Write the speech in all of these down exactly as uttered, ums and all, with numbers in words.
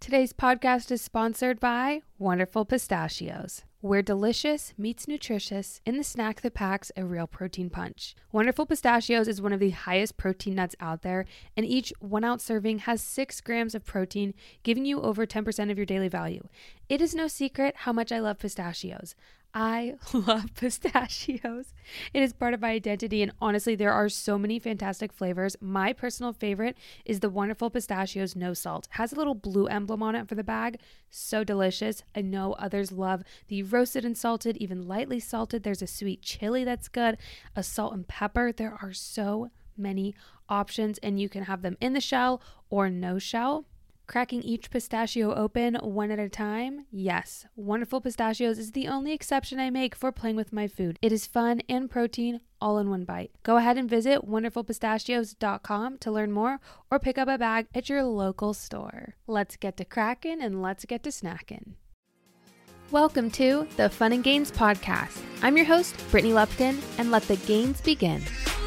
Today's podcast is sponsored by Wonderful Pistachios, where delicious meets nutritious in the snack that packs a real protein punch. Wonderful Pistachios is one of the highest protein nuts out there, and each one ounce serving has six grams of protein, giving you over ten percent of your daily value. It is no secret how much I love pistachios. I love pistachios. It is part of my identity, and honestly, there are so many fantastic flavors. My personal favorite is the Wonderful Pistachios No Salt. It has a little blue emblem on it for the bag. So delicious. I know others love the roasted and salted, even lightly salted. There's a sweet chili that's good, a salt and pepper. There are so many options, and you can have them in the shell or no shell. Cracking each pistachio open one at a time? Yes. Wonderful Pistachios is the only exception I make for playing with my food. It is fun and protein all in one bite. Go ahead and visit wonderful pistachios dot com to learn more or pick up a bag at your local store. Let's get to cracking and let's get to snacking. Welcome to the Fun and Gains Podcast. I'm your host, Brittany Lupton, and let the gains begin.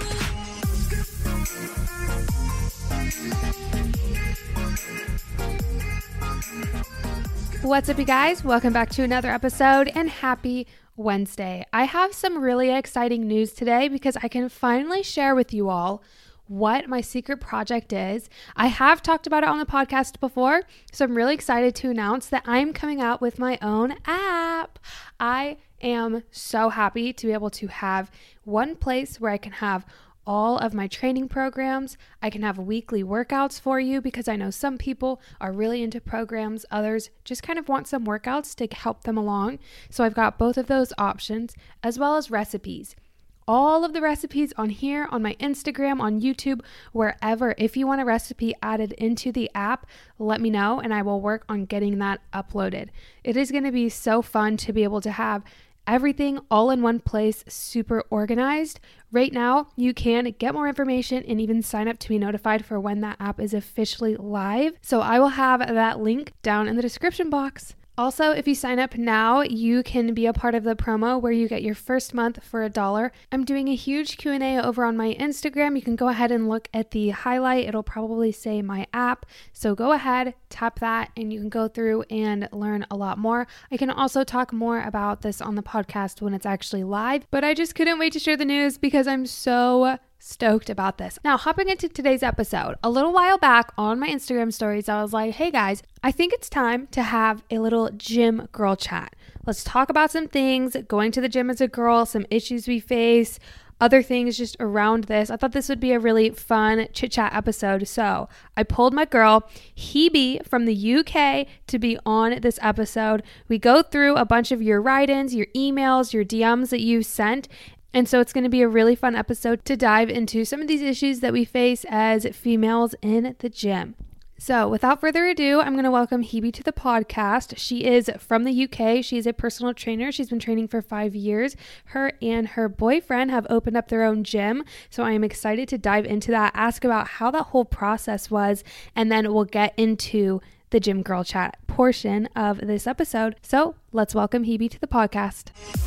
What's up, you guys? Welcome back to another episode and happy Wednesday. I have some really exciting news today because I can finally share with you all what my secret project is. I have talked about it on the podcast before, so I'm really excited to announce that I'm coming out with my own app. I am so happy to be able to have one place where I can have all of my training programs. I can have weekly workouts for you because I know some people are really into programs. Others just kind of want some workouts to help them along. So I've got both of those options, as well as recipes. All of the recipes on here, on my Instagram, on YouTube, wherever. If you want a recipe added into the app, let me know and I will work on getting that uploaded. It is going to be so fun to be able to have everything all in one place, super organized. Right now, you can get more information and even sign up to be notified for when that app is officially live. So I will have that link down in the description box. Also, if you sign up now, you can be a part of the promo where you get your first month for a dollar. I'm doing a huge Q and A over on my Instagram. You can go ahead and look at the highlight. It'll probably say my app. So go ahead, tap that, and you can go through and learn a lot more. I can also talk more about this on the podcast when it's actually live, but I just couldn't wait to share the news because I'm so stoked about this. Now, hopping into today's episode, a little while back on my Instagram stories, I was like, hey guys, I think it's time to have a little gym girl chat. Let's talk about some things, going to the gym as a girl, some issues we face, other things just around this. I thought this would be a really fun chit chat episode. So I pulled my girl, Hebe from the U K, to be on this episode. We go through a bunch of your write-ins, your emails, your D Ms that you sent. And so it's going to be a really fun episode to dive into some of these issues that we face as females in the gym. So without further ado, I'm going to welcome Hebe to the podcast. She is from the U K. She's a personal trainer. She's been training for five years. Her and her boyfriend have opened up their own gym. So I am excited to dive into that, ask about how that whole process was, and then we'll get into the gym girl chat portion of this episode. So let's welcome Hebe to the podcast.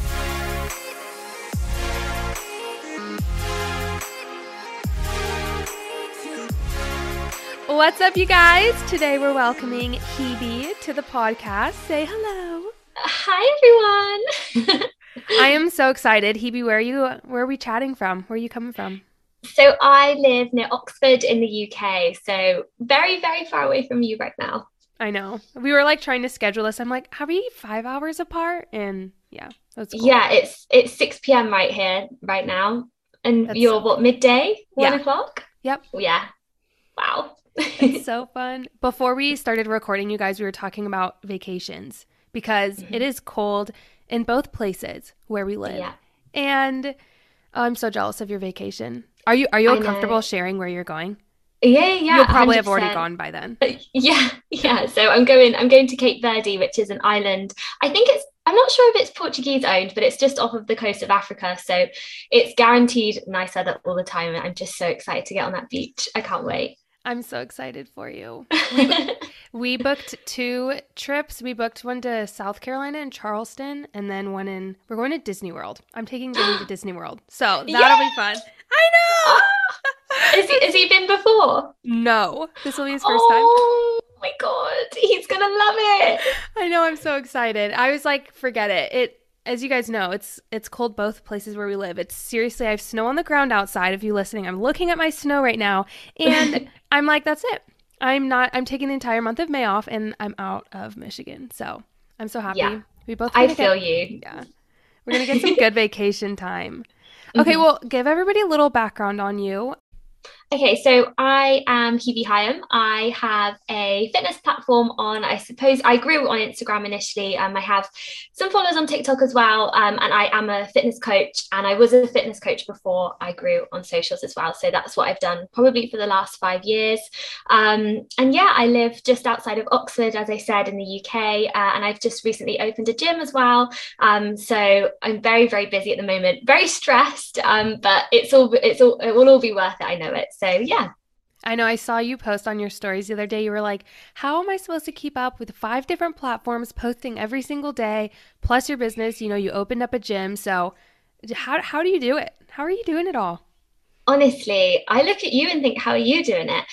What's up, you guys? Today we're welcoming Hebe to the podcast. Say hello. Hi, everyone. I am so excited. Hebe, where are you? Where are we chatting from? Where are you coming from? So I live near Oxford in the U K, so very, very far away from you right now. I know. We were like trying to schedule this. I'm like, are we five hours apart? And yeah, that's cool. Yeah, it's it's six p.m. right here, right now. And that's you're so what, midday? One yeah. o'clock? Yep. Yeah. Wow. It's so fun. Before we started recording, you guys, we were talking about vacations because mm-hmm. it is cold in both places where we live. Yeah. And oh, I'm so jealous of your vacation. Are you are you comfortable sharing where you're going? Yeah, yeah. You'll probably one hundred percent have already gone by then. Yeah, yeah. So I'm going I'm going to Cape Verde, which is an island. I think it's I'm not sure if it's Portuguese owned, but it's just off of the coast of Africa. So it's guaranteed nice weather all the time. I'm just so excited to get on that beach. I can't wait. I'm so excited for you. We, we booked two trips. We booked one to South Carolina and Charleston, and then one in, we're going to Disney World. I'm taking Jamie to Disney World. So that'll yeah. be fun. I know. Has he, has he been before? No. This will be his first oh, time. Oh my God. He's going gonna love it. I know, I'm so excited. I was like, forget it. It as you guys know, it's it's cold both places where we live. It's seriously, I have snow on the ground outside. If you listening, I'm looking at my snow right now, and I'm like, that's it. I'm not. I'm taking the entire month of May off, and I'm out of Michigan. So I'm so happy. Yeah, we both. I feel get, you. Yeah, we're gonna get some good vacation time. Okay, mm-hmm. Well, give everybody a little background on you. Okay, so I am Hebe Hyam. I have a fitness platform on, I suppose, I grew on Instagram initially. Um, I have some followers on TikTok as well. Um, and I am a fitness coach, and I was a fitness coach before I grew on socials as well. So that's what I've done probably for the last five years. Um, and yeah, I live just outside of Oxford, as I said, in the U K. Uh, and I've just recently opened a gym as well. Um, so I'm very, very busy at the moment, very stressed, um, but it's all, it's all, it will all be worth it. I know it. So yeah. I know I saw you post on your stories the other day. You were like, how am I supposed to keep up with five different platforms posting every single day, plus your business? You know, you opened up a gym. So how, how do you do it? How are you doing it all? Honestly, I look at you and think, how are you doing it?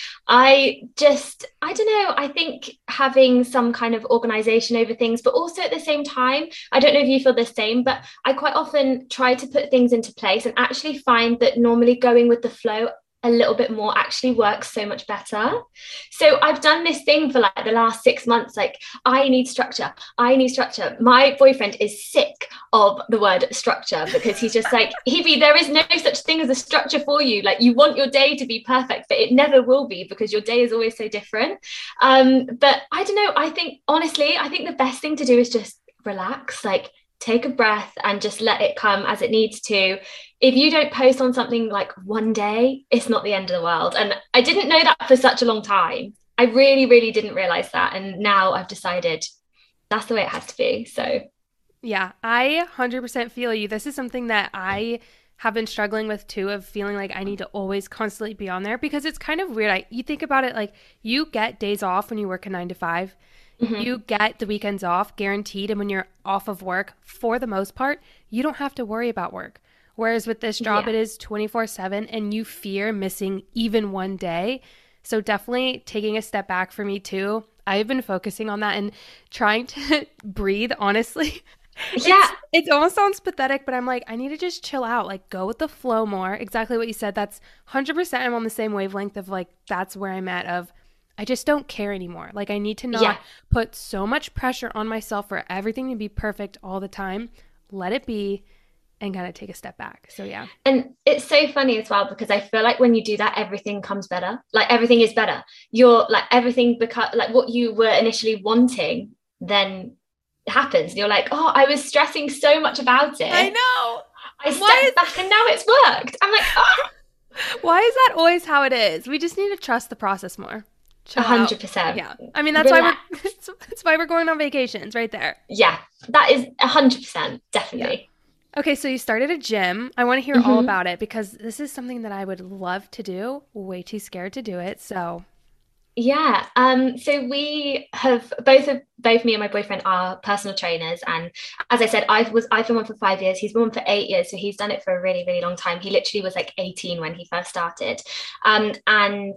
I just, I don't know. I think having some kind of organization over things, but also at the same time, I don't know if you feel the same, but I quite often try to put things into place and actually find that normally going with the flow a little bit more actually works so much better. So I've done this thing for like the last six months, like I need structure, I need structure. My boyfriend is sick of the word structure because he's just like, Hebe, there is no such thing as a structure for you. Like you want your day to be perfect, but it never will be because your day is always so different. Um, but I don't know, I think honestly, I think the best thing to do is just relax, like take a breath and just let it come as it needs to. If you don't post on something like one day, it's not the end of the world. And I didn't know that for such a long time. I really, really didn't realize that. And now I've decided that's the way it has to be. So yeah, I one hundred percent feel you. This is something that I have been struggling with too, of feeling like I need to always constantly be on there, because it's kind of weird. I, you think about it, like you get days off when you work a nine to five. Mm-hmm. You get the weekends off guaranteed. And when you're off of work, for the most part, you don't have to worry about work. Whereas with this job, yeah. It is twenty-four seven and you fear missing even one day. So definitely taking a step back for me too. I've been focusing on that and trying to breathe, honestly. Yeah. It almost sounds pathetic, but I'm like, I need to just chill out, like go with the flow more. Exactly what you said. That's one hundred percent I'm on the same wavelength of like, that's where I'm at of, I just don't care anymore. Like I need to not yeah. put so much pressure on myself for everything to be perfect all the time. Let it be and kind of take a step back. So yeah. And it's so funny as well, because I feel like when you do that, everything comes better. Like everything is better. You're like everything becomes like what you were initially wanting then happens. You're like, oh, I was stressing so much about it. I know. I stepped is- back and now it's worked. I'm like, oh. Why is that always how it is? We just need to trust the process more. A hundred percent. Yeah. I mean, that's Relax. why we're, that's why we're going on vacations right there. Yeah, that is a hundred percent. Definitely. Yeah. Okay. So you started a gym. I want to hear mm-hmm. all about it, because this is something that I would love to do. Way too scared to do it. So. Yeah. Um, so we have both of both me and my boyfriend are personal trainers. And as I said, I was, I've been one for five years. He's been one for eight years. So he's done it for a really, really long time. He literally was like eighteen when he first started. Um, and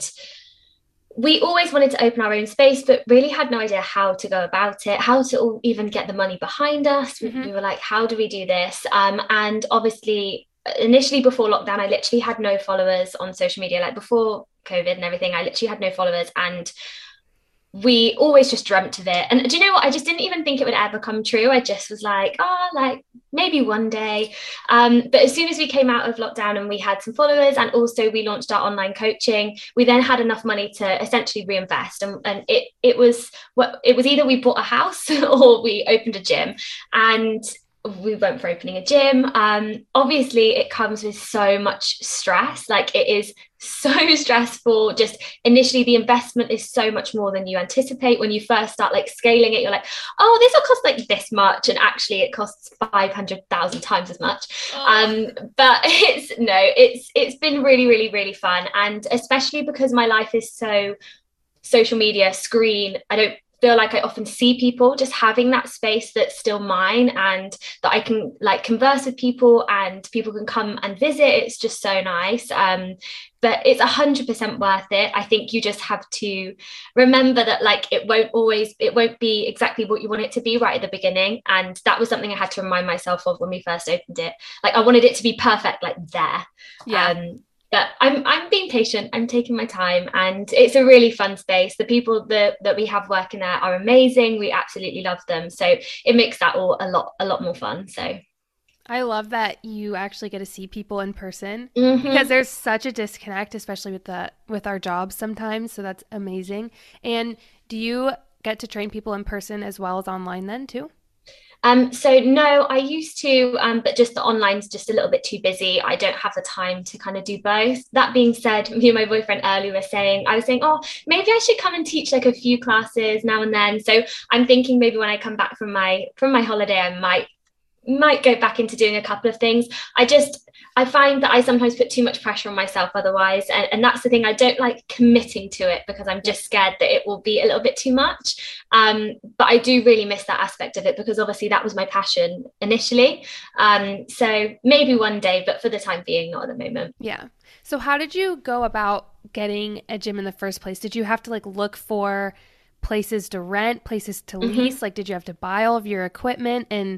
we always wanted to open our own space, but really had no idea how to go about it, how to even get the money behind us. Mm-hmm. We, we were like, how do we do this? Um, and obviously, initially before lockdown, I literally had no followers on social media. Like before COVID and everything, I literally had no followers. And we always just dreamt of it. And do you know what? I just didn't even think it would ever come true. I just was like, oh, like maybe one day. Um, but as soon as we came out of lockdown and we had some followers, and also we launched our online coaching, we then had enough money to essentially reinvest. And, and it it was what it was either we bought a house or we opened a gym. And we went for opening a gym. Um, obviously, it comes with so much stress. Like it is so stressful. Just initially, the investment is so much more than you anticipate. When you first start like scaling it, you're like, oh, this will cost like this much. And actually it costs five hundred thousand times as much. Oh. Um, but it's no, it's it's been really, really, really fun. And especially because my life is so social media, screen, I don't feel like I often see people, just having that space that's still mine and that I can like converse with people and people can come and visit. It's just so nice. Um, but it's a hundred percent worth it. I think you just have to remember that like it won't always, it won't be exactly what you want it to be right at the beginning. And that was something I had to remind myself of when we first opened it. Like I wanted it to be perfect, like there. Yeah. Um, but I'm I'm being patient. I'm taking my time, and it's a really fun space. The people that that we have working there are amazing. We absolutely love them. So it makes that all a lot a lot more fun. So I love that you actually get to see people in person mm-hmm. because there's such a disconnect, especially with the with our jobs sometimes. So that's amazing. And do you get to train people in person as well as online then too? Um, so no, I used to, um, but just the online's just a little bit too busy. I don't have the time to kind of do both. That being said, me and my boyfriend earlier were saying, I was saying, oh, maybe I should come and teach like a few classes now and then. So I'm thinking maybe when I come back from my from my holiday, I might might go back into doing a couple of things. I just I find that I sometimes put too much pressure on myself otherwise, and, and that's the thing. I don't like committing to it because I'm just scared that it will be a little bit too much. Um, but I do really miss that aspect of it because obviously that was my passion initially. Um, so maybe one day, but for the time being, not at the moment. Yeah. So how did you go about getting a gym in the first place? Did you have to like look for places to rent, places to lease? Mm-hmm. Like, did you have to buy all of your equipment? And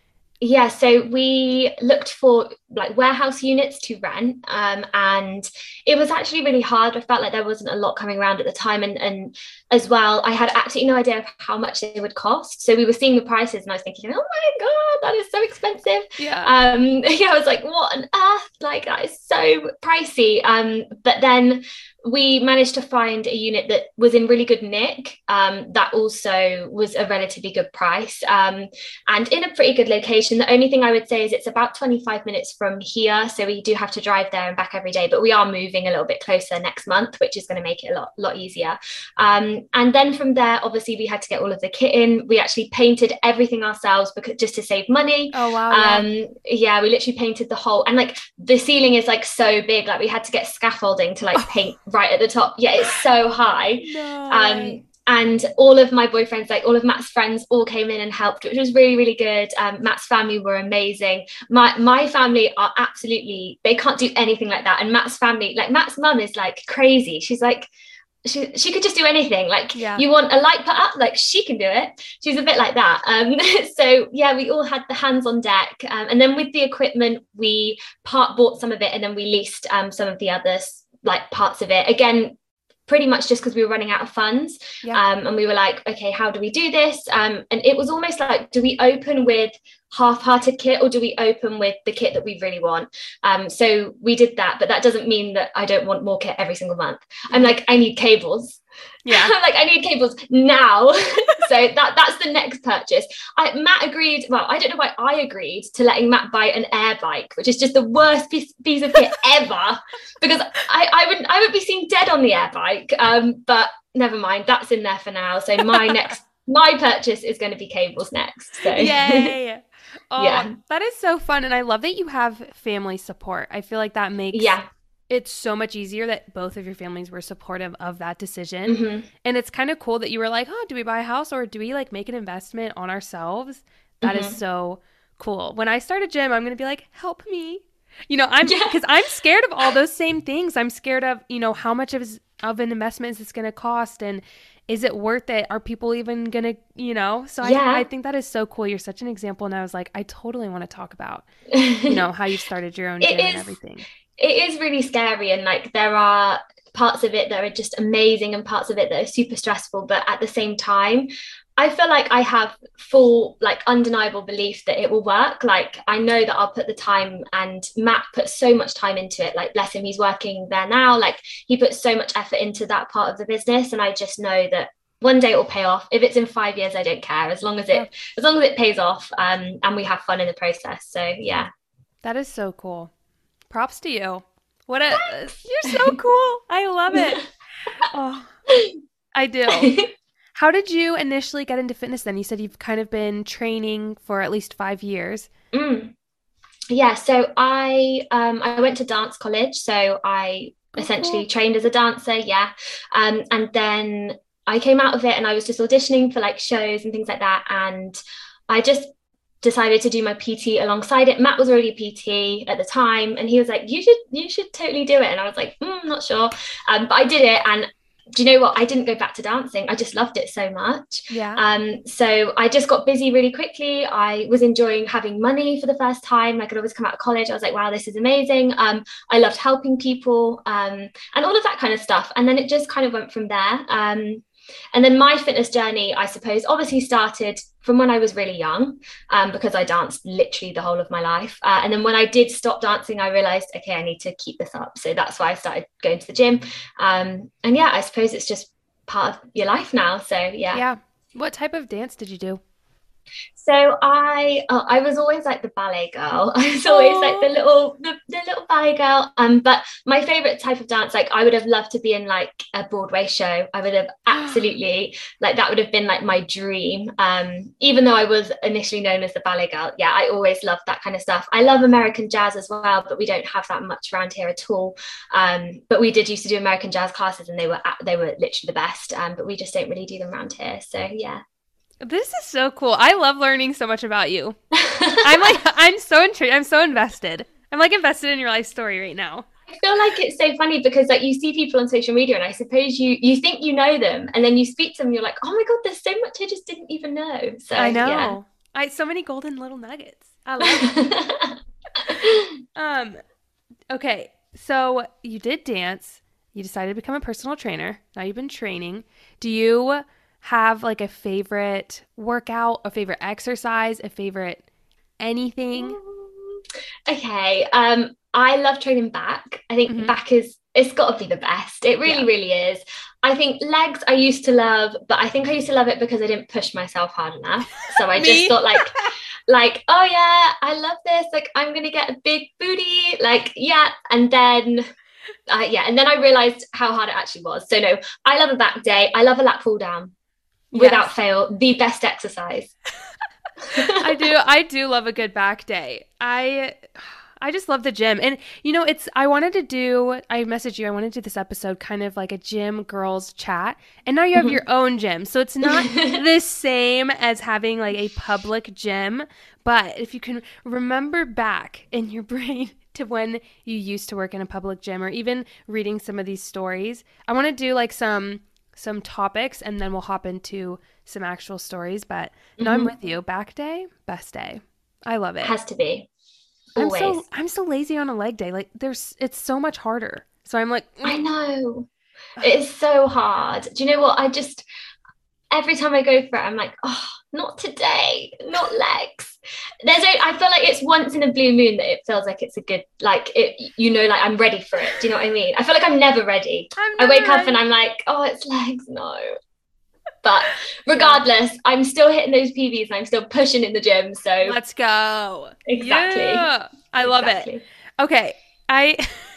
yeah, so we looked for like warehouse units to rent, um, and it was actually really hard. I felt like there wasn't a lot coming around at the time, and and as well, I had absolutely no idea of how much they would cost. So we were seeing the prices, and I was thinking, oh my god, that is so expensive. Yeah, um, yeah, I was like, what on earth? Like that is so pricey. Um, but then we managed to find a unit that was in really good nick, um, that also was a relatively good price, um, and in a pretty good location. The only thing I would say is it's about twenty-five minutes from here, so we do have to drive there and back every day, but we are moving a little bit closer next month, which is going to make it a lot, lot easier. Um, and then from there, obviously, we had to get all of the kit in. We actually painted everything ourselves because just to save money. Oh, wow. Um, yeah. yeah, we literally painted the whole, and like the ceiling is like so big, like we had to get scaffolding to like paint right at the top. Yeah, it's so high. No um and all of my boyfriends, like all of Matt's friends, all came in and helped, which was really, really good. um Matt's family were amazing. My my family are absolutely, they can't do anything like that. And Matt's family, like Matt's mum is like crazy. She's like, she she could just do anything. Like, yeah. You want a light put up, like she can do it. She's a bit like that. Um so yeah, we all had the hands on deck, um, and then with the equipment, we part bought some of it, and then we leased um some of the others, like parts of it, again pretty much just because we were running out of funds. Yeah. Um, and we were like, okay, how do we do this? Um, and it was almost like, do we open with half-hearted kit, or do we open with the kit that we really want? Um, so we did that, but that doesn't mean that I don't want more kit every single month. I'm like, I need cables. Yeah. I'm like, I need cables now. So that that's the next purchase. I, Matt agreed, well, I don't know why I agreed to letting Matt buy an air bike, which is just the worst piece, piece of kit ever, because I, I would I would be seen dead on the air bike. Um, but never mind, that's in there for now. So my next my purchase is going to be cables next. So yay. Oh, yeah, that is so fun. And I love that you have family support. I feel like that makes yeah. it's so much easier that both of your families were supportive of that decision. Mm-hmm. And it's kind of cool that you were like, oh, do we buy a house or do we like make an investment on ourselves? That mm-hmm. is so cool. When I start a gym, I'm going to be like, help me. You know, I'm because yeah. I'm scared of all those same things. I'm scared of, you know, how much of, of an investment is this going to cost? And is it worth it? Are people even going to, you know? So yeah. I, I think that is so cool. You're such an example. And I was like, I totally want to talk about, you know, how you've started your own gym is, and everything. It is really scary. And like, there are parts of it that are just amazing and parts of it that are super stressful. But at the same time, I feel like I have full, like undeniable belief that it will work. Like, I know that I'll put the time, and Matt puts so much time into it. Like, bless him, he's working there now. Like, he puts so much effort into that part of the business. And I just know that one day it will pay off. If it's in five years, I don't care. As long as it, yeah. as long as it pays off, um, and we have fun in the process. So yeah. That is so cool. Props to you. What a, you're so cool. I love it. Oh, I do. How did you initially get into fitness then? You said you've kind of been training for at least five years. Mm. Yeah, so I um, I went to dance college. So I oh, essentially cool. trained as a dancer, yeah. Um, and then I came out of it and I was just auditioning for like shows and things like that. And I just decided to do my P T alongside it. Matt was already a P T at the time, and he was like, you should you should totally do it. And I was like, mm, not sure. Um, but I did it, and do you know what? I didn't go back to dancing. I just loved it so much. Yeah. Um, so I just got busy really quickly. I was enjoying having money for the first time. I could always come out of college. I was like, wow, this is amazing. Um, I loved helping people, um, and all of that kind of stuff. And then it just kind of went from there. Um, And then my fitness journey, I suppose, obviously started from when I was really young, um, because I danced literally the whole of my life. Uh, and then when I did stop dancing, I realized, okay, I need to keep this up. So that's why I started going to the gym. Um, and yeah, I suppose it's just part of your life now. So yeah. Yeah. What type of dance did you do? So I uh, I was always like the ballet girl. I was always Aww. like the little the, the little ballet girl. Um, but my favorite type of dance, like I would have loved to be in like a Broadway show. I would have absolutely like that would have been like my dream. Um, even though I was initially known as the ballet girl, yeah, I always loved that kind of stuff. I love American jazz as well, but we don't have that much around here at all. Um, but we did used to do American jazz classes, and they were they were literally the best. Um, but we just don't really do them around here. So yeah. This is so cool. I love learning so much about you. I'm like, I'm so intrigued. I'm so invested. I'm like invested in your life story right now. I feel like it's so funny because like you see people on social media, and I suppose you you think you know them, and then you speak to them, you're like, oh my God, there's so much I just didn't even know. So I know. Yeah. I so many golden little nuggets. I love it. um, okay, so you did dance. You decided to become a personal trainer. Now you've been training. Do you have like a favorite workout, a favorite exercise, a favorite anything? Okay. Um, I love training back. I think Mhm. back is it's got to be the best. It really, Yeah. really is. I think legs I used to love, but I think I used to love it because I didn't push myself hard enough. So I Me? just thought like, like, oh yeah, I love this. Like I'm gonna get a big booty. Like yeah, and then. Uh, yeah, and then I realized how hard it actually was. So no, I love a back day. I love a lat pull down. Without Yes. fail, the best exercise. I do. I do love a good back day. I I just love the gym. And you know, it's I wanted to do I messaged you, I wanted to do this episode kind of like a gym girls chat. And now you have your own gym. So it's not the same as having like a public gym, but if you can remember back in your brain to when you used to work in a public gym, or even reading some of these stories, I want to do like some some topics, and then we'll hop into some actual stories. But no, I'm Mhm. with you. Back day, best day. I love it. Has to be. I'm Always. so I'm so lazy on a leg day. Like there's it's so much harder. So I'm like, I mm. know. It is so hard. Do you know what? I just every time I go for it, I'm like, oh, not today, not legs. There's a, I feel like it's once in a blue moon that it feels like it's a good, like it, you know, like I'm ready for it. Do you know what I mean? I feel like I'm never ready. I'm I never wake up ready. and I'm like, oh, it's legs, no. But regardless, I'm still hitting those P Bs and I'm still pushing in the gym. So Let's go. Exactly. Yeah. I love exactly. it. Okay. I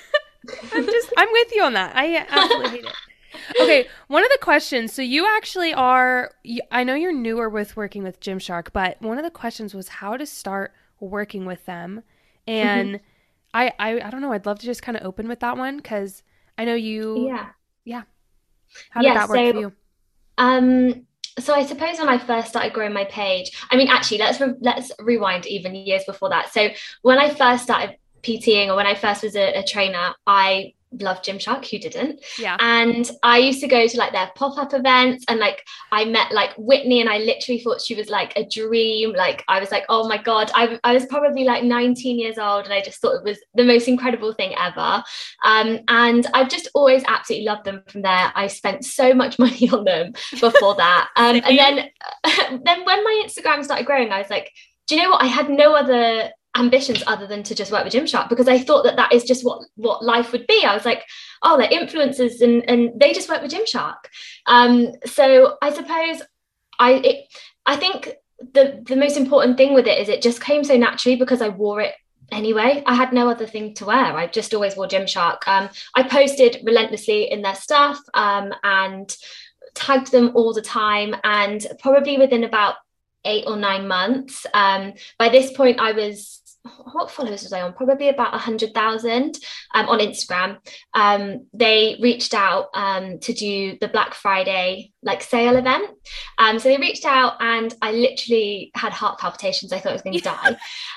I'm just I'm with you on that. I absolutely hate it. Okay, one of the questions, so you actually are, you- I know you're newer with working with Gymshark, but one of the questions was how to start working with them. And I, I, I don't know, I'd love to just kind of open with that one because I know you, Yeah. yeah. How did Yeah, that work so- for you? Um, so I suppose when I first started growing my page, I mean, actually, let's re- let's rewind even years before that. So when I first started PTing, or when I first was a, a trainer, I loved Gymshark. Who didn't? Yeah. And I used to go to like their pop-up events, and like I met like Whitney, and I literally thought she was like a dream. Like I was like, oh my God, I, I was probably like nineteen years old, and I just thought it was the most incredible thing ever. Um, and I've just always absolutely loved them from there. I spent so much money on them before that. Um, and then, then when my Instagram started growing, I was like, do you know what? I had no other ambitions other than to just work with Gymshark, because I thought that that is just what what life would be. I was like, oh, they're influencers, and and they just work with Gymshark. Um, so I suppose I it, I think the the most important thing with it is it just came so naturally because I wore it anyway. I had no other thing to wear. I just always wore Gymshark. Um, I posted relentlessly in their stuff, um, and tagged them all the time, and probably within about eight or nine months. Um, by this point, I was what followers was I on? Probably about a hundred thousand um, on Instagram. Um, they reached out um, to do the Black Friday like sale event. Um, so they reached out, and I literally had heart palpitations. I thought I was going to die, and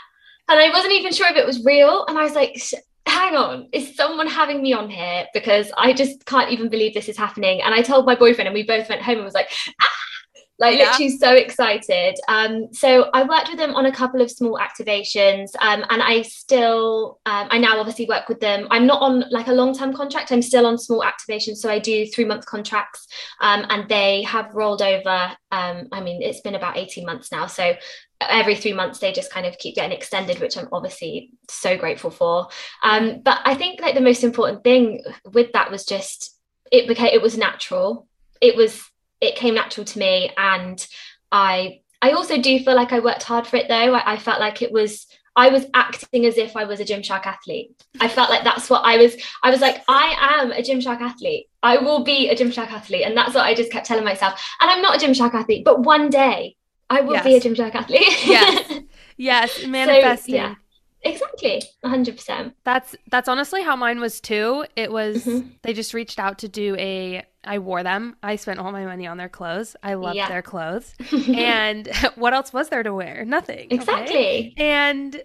I wasn't even sure if it was real. And I was like, hang on, is someone having me on here? Because I just can't even believe this is happening. And I told my boyfriend, and we both went home and was like, ah! Like yeah. literally so excited. Um, so I worked with them on a couple of small activations, um, and I still, um, I now obviously work with them. I'm not on like a long-term contract. I'm still on small activations. So I do three-month contracts, um, and they have rolled over. Um, I mean, it's been about eighteen months now. So every three months they just kind of keep getting extended, which I'm obviously so grateful for. Um, but I think like the most important thing with that was just, it became, it was natural. It was, it came natural to me. And I, I also do feel like I worked hard for it though. I, I felt like it was, I was acting as if I was a Gymshark athlete. I felt like that's what I was. I was like, I am a Gymshark athlete. I will be a Gymshark athlete. And that's what I just kept telling myself. And I'm not a Gymshark athlete, but one day I will yes. be a Gymshark athlete. Yes. Yes. Manifesting. So, yeah. Exactly. A hundred percent. That's, that's honestly how mine was too. It was, mm-hmm. they just reached out to do a, I wore them. I spent all my money on their clothes. I loved yeah. their clothes. And what else was there to wear? Nothing. Exactly. Okay? And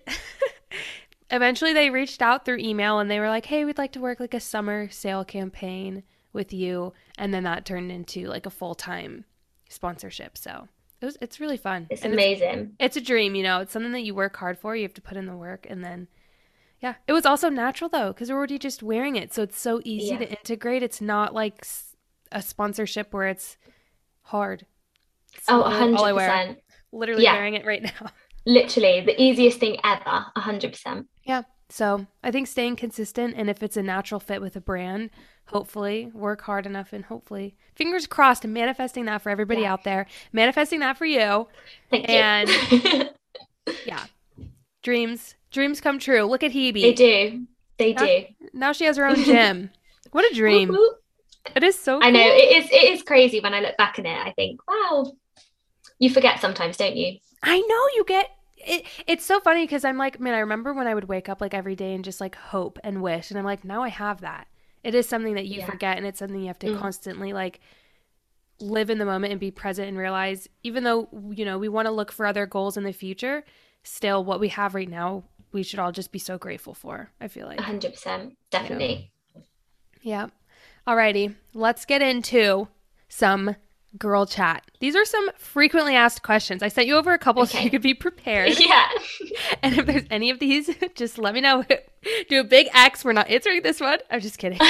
eventually they reached out through email and they were like, hey, we'd like to work like a summer sale campaign with you. And then that turned into like a full-time sponsorship. So it was, it's really fun. It's and amazing. It's, it's a dream, you know, it's something that you work hard for. You have to put in the work. And then, yeah, it was also natural though, because we're already just wearing it. So it's so easy yeah. to integrate. It's not like a sponsorship where it's hard. It's oh, one hundred percent. Literally yeah. wearing it right now. Literally the easiest thing ever, one hundred percent. Yeah. So I think staying consistent, and if it's a natural fit with a brand, hopefully work hard enough, and hopefully, fingers crossed, and manifesting that for everybody yeah. out there, manifesting that for you. Thank and, you. yeah, dreams, dreams come true. Look at Hebe. They do. They now, do. Now she has her own gym. What a dream. It is so cool. I know, it is it is crazy when I look back on it. I think, wow, you forget sometimes, don't you? I know, you get it. It's so funny because I'm like, man, I remember when I would wake up like every day and just like hope and wish. And I'm like, now I have that. It is something that you yeah. forget, and it's something you have to mm. constantly like live in the moment and be present and realize, even though, you know, we want to look for other goals in the future, still what we have right now, we should all just be so grateful for, I feel like. one hundred percent. Definitely. Yeah. Alrighty, let's get into some girl chat. These are some frequently asked questions. I sent you over a couple okay. so you could be prepared. Yeah. And if there's any of these, just let me know. Do a big X. We're not answering this one. I'm just kidding.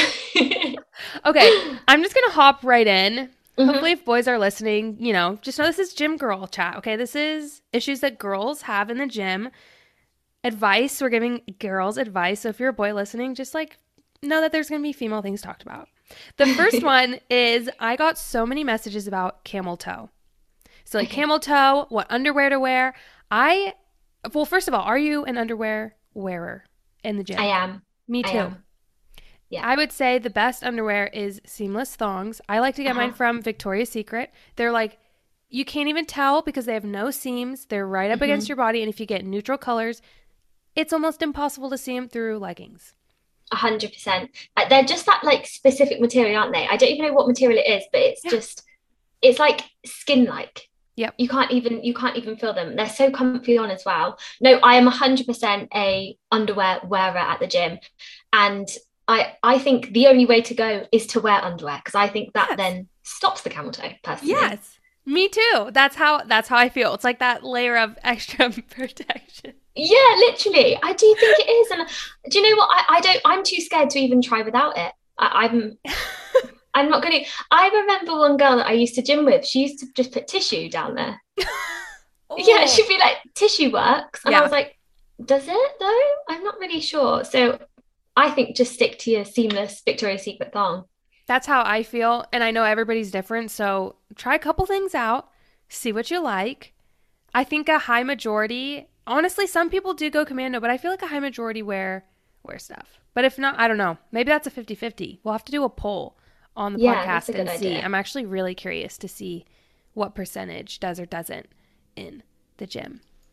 Okay, I'm just going to hop right in. Mm-hmm. Hopefully if boys are listening, you know, just know this is gym girl chat, okay? This is issues that girls have in the gym. Advice. We're giving girls advice. So if you're a boy listening, just like know that there's going to be female things talked about. The first one is I got so many messages about camel toe. So like camel toe, what underwear to wear. I, well, first of all, are you an underwear wearer in the gym? I am. Me too. I am. Yeah. I would say the best underwear is seamless thongs. I like to get uh-huh. mine from Victoria's Secret. They're like, you can't even tell because they have no seams. They're right up mm-hmm. against your body. And if you get neutral colors, it's almost impossible to see them through leggings. A hundred percent. They're just that like specific material, aren't they? I don't even know what material it is, but it's yeah. just, it's like skin-like. Yep. You can't even, you can't even feel them. They're so comfy on as well. No, I am a hundred percent a underwear wearer at the gym. And I, I think the only way to go is to wear underwear, because I think that yes. then stops the camel toe, personally. Yes. Me too. That's how, that's how I feel. It's like that layer of extra protection. Yeah, literally. I do think it is. And do you know what? I, I don't, I'm too scared to even try without it. I, I'm, I'm not going to, I remember one girl that I used to gym with, she used to just put tissue down there. Oh. Yeah, she'd be like, tissue works. And yeah. I was like, does it though? I'm not really sure. So I think just stick to your seamless Victoria's Secret thong. That's how I feel. And I know everybody's different. So try a couple things out, see what you like. I think a high majority, honestly, some people do go commando, but I feel like a high majority wear wear stuff. But if not, I don't know. Maybe that's a fifty-fifty. We'll have to do a poll on the yeah, podcast and see. Idea. I'm actually really curious to see what percentage does or doesn't in the gym.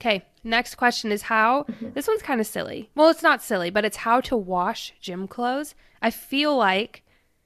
Okay, next question is how, Mhm. this one's kind of silly. Well, it's not silly, but it's how to wash gym clothes. I feel like,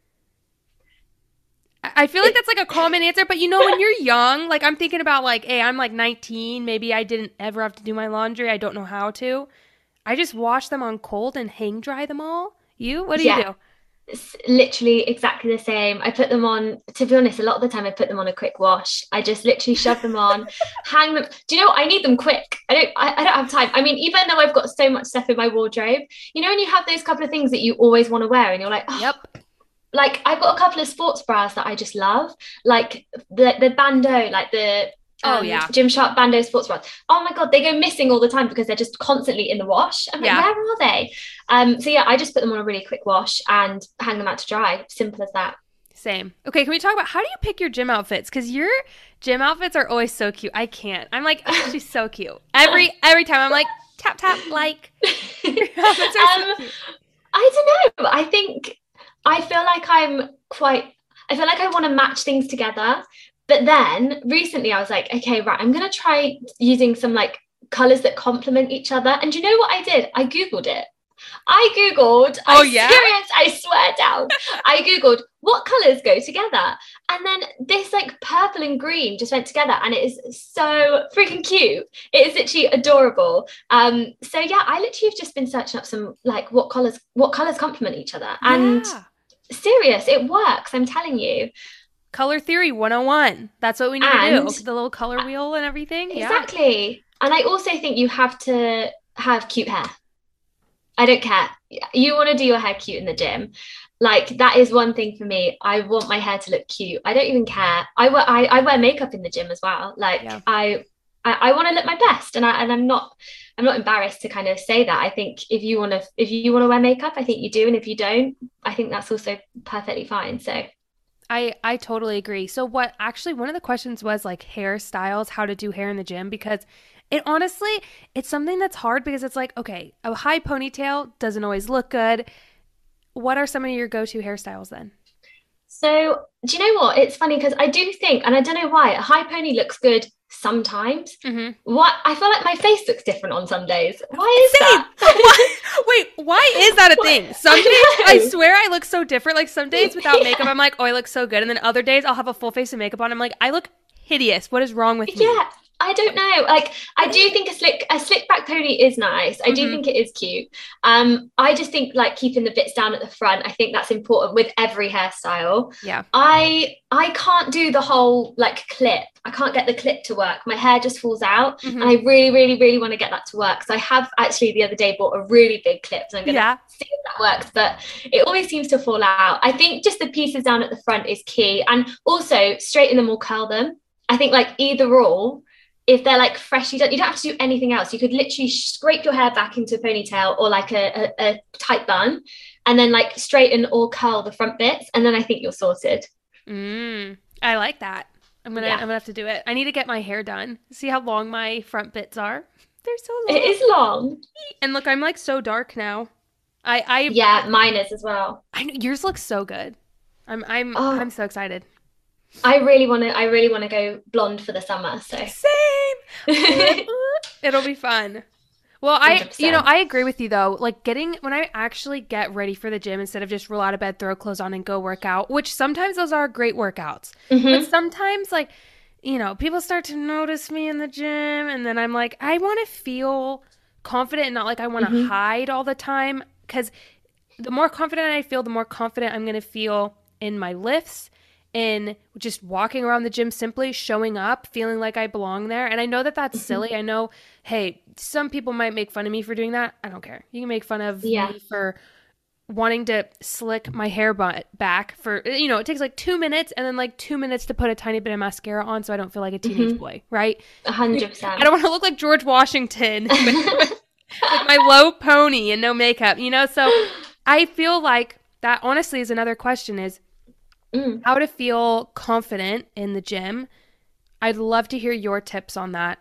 I feel like It- that's like a common answer, but you know, when you're young, like I'm thinking about like, hey, I'm like nineteen, maybe I didn't ever have to do my laundry. I don't know how to. I just wash them on cold and hang dry them all. You? What do you yeah. do? It's literally exactly the same. I put them on, to be honest, a lot of the time I put them on a quick wash. I just literally shove them on, hang them. Do you know what? I need them quick. I don't I, I don't have time. I mean, even though I've got so much stuff in my wardrobe, you know, when you have those couple of things that you always want to wear and you're like, oh, Yep. like I've got a couple of sports bras that I just love, like the the Bando, like the Oh, um yeah. Gymshark Bando sports bras. Oh my God, they go missing all the time because they're just constantly in the wash. I'm like, Yeah. where are they? Um, so yeah, I just put them on a really quick wash and hang them out to dry. Simple as that. Same. Okay, can we talk about how do you pick your gym outfits? Because your gym outfits are always so cute. I can't. I'm like, oh, she's so cute. Every every time I'm like, tap tap, like. Your outfits are so um, cute. I don't know. I think I feel like I'm quite, I feel like I want to match things together. But then recently I was like, okay, right, I'm going to try using some like colors that complement each other. And you know what I did? I Googled it. I Googled, Oh, I'm yeah? serious, I swear down. I Googled what colors go together. And then this like purple and green just went together and it is so freaking cute. It is literally adorable. Um, so yeah, I literally have just been searching up some like what colors, what colors complement each other. And Yeah. serious, it works, I'm telling you. Color theory one oh one. That's what we need And to do. The little color wheel and everything. Yeah. exactly. And I also think you have to have cute hair. I don't care. You want to do your hair cute in the gym. Like that is one thing for me. I want my hair to look cute. I don't even care. I wear I, I wear makeup in the gym as well. Like Yeah. I I, I want to look my best and I and I'm not I'm not embarrassed to kind of say that. I think if you want to if you want to wear makeup, I think you do. And if you don't, I think that's also perfectly fine. So I I totally agree. So what actually one of the questions was like hairstyles, how to do hair in the gym because it honestly, it's something that's hard because it's like, okay, a high ponytail doesn't always look good. What are some of your go-to hairstyles then? So, do you know what? It's funny because I do think, and I don't know why, a high pony looks good sometimes. Mm-hmm. What I feel like my face looks different on some days. Why is Same. that? Why, wait, why is that a What? thing? Some I days I know. swear I look so different. Like some days without Yeah. makeup, I'm like, oh, I look so good. And then other days I'll have a full face of makeup on. I'm like, I look hideous. What is wrong with me? Yeah, I don't know. Like, I do think a slick a slick back pony is nice. I do Mhm. think it is cute. Um, I just think like keeping the bits down at the front. I think that's important with every hairstyle. Yeah. I I can't do the whole like clip. I can't get the clip to work. My hair just falls out, Mhm. and I really, really, really want to get that to work. So I have actually the other day bought a really big clip, so I'm gonna Yeah. see if that works. But it always seems to fall out. I think just the pieces down at the front is key, and also straighten them or curl them. I think like either or. If they're like fresh, you don't you don't have to do anything else. You could literally scrape your hair back into a ponytail or like a, a, a tight bun, and then like straighten or curl the front bits, and then I think you're sorted. Mm, I like that. I'm gonna Yeah. I'm gonna have to do it. I need to get my hair done. See how long my front bits are? They're so long. It is long. And look, I'm like so dark now. I I Yeah, mine is as well. I know yours looks so good. I'm I'm Oh. I'm so excited. I really want to. I really want to go blonde for the summer. So Same. It'll be fun. Well, I, one hundred percent. you know, I agree with you though. Like getting, when I actually get ready for the gym instead of just roll out of bed, throw clothes on and go work out, which sometimes those are great workouts. But Mhm. sometimes like, you know, people start to notice me in the gym and then I'm like, I want to feel confident and not like I want to Mhm. hide all the time. Because the more confident I feel, the more confident I'm going to feel in my lifts, in just walking around the gym, simply showing up, feeling like I belong there. And I know that that's Mhm. silly. I know, hey, some people might make fun of me for doing that. I don't care. You can make fun of Yeah. me for wanting to slick my hair butt back for, you know, it takes like two minutes and then like two minutes to put a tiny bit of mascara on so I don't feel like a teenage Mhm. boy, right? A hundred I percent. don't want to look like George Washington with, with, with my low pony and no makeup, you know? So I feel like that honestly is another question is Mm. how to feel confident in the gym. I'd love to hear your tips on that.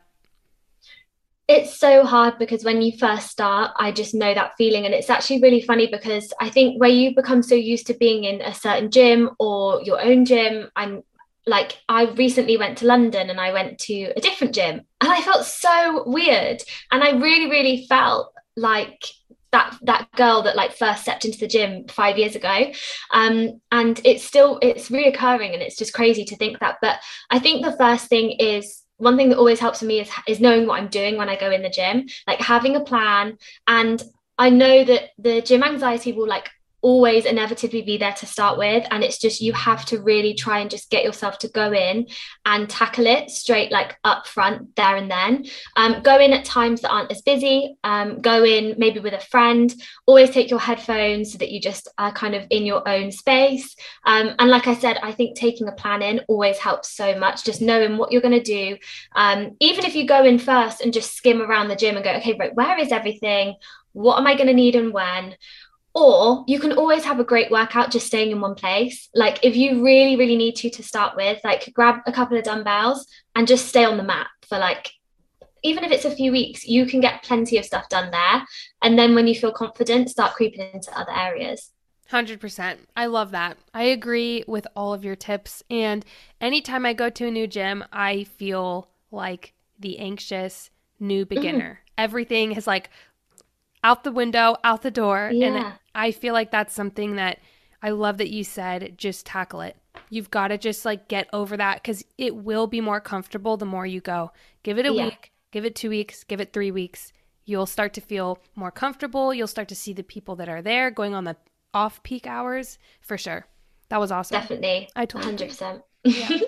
It's so hard because when you first start, I just know that feeling. And it's actually really funny because I think where you become so used to being in a certain gym or your own gym, I'm like I recently went to London and I went to a different gym and I felt so weird. And I really, really felt like that that girl that like first stepped into the gym five years ago. Um, and it's still, it's reoccurring, and it's just crazy to think that. But I think the first thing is, one thing that always helps me is, is knowing what I'm doing when I go in the gym, like having a plan. And I know that the gym anxiety will like always inevitably be there to start with, and it's just, you have to really try and just get yourself to go in and tackle it straight, like up front there and then. Um, go in at times that aren't as busy, um, go in maybe with a friend, always take your headphones so that you just are kind of in your own space. Um, and like I said, I think taking a plan in always helps so much, just knowing what you're going to do. Um, even if you go in first and just skim around the gym and go, okay, right, where is everything? What am I going to need and when? Or you can always have a great workout just staying in one place. Like if you really, really need to to start with, like grab a couple of dumbbells and just stay on the mat for like, even if it's a few weeks, you can get plenty of stuff done there. And then when you feel confident, start creeping into other areas. one hundred percent. I love that. I agree with all of your tips. And anytime I go to a new gym, I feel like the anxious new beginner. Mm. Everything is like out the window, out the door. Yeah. And I feel like that's something that I love that you said, just tackle it. You've got to just like get over that, because it will be more comfortable the more you go. Give it a yeah. week, give it two weeks, give it three weeks. You'll start to feel more comfortable. You'll start to see the people that are there going on the off peak hours, for sure. That was awesome. Definitely. I totally one hundred percent. Yeah.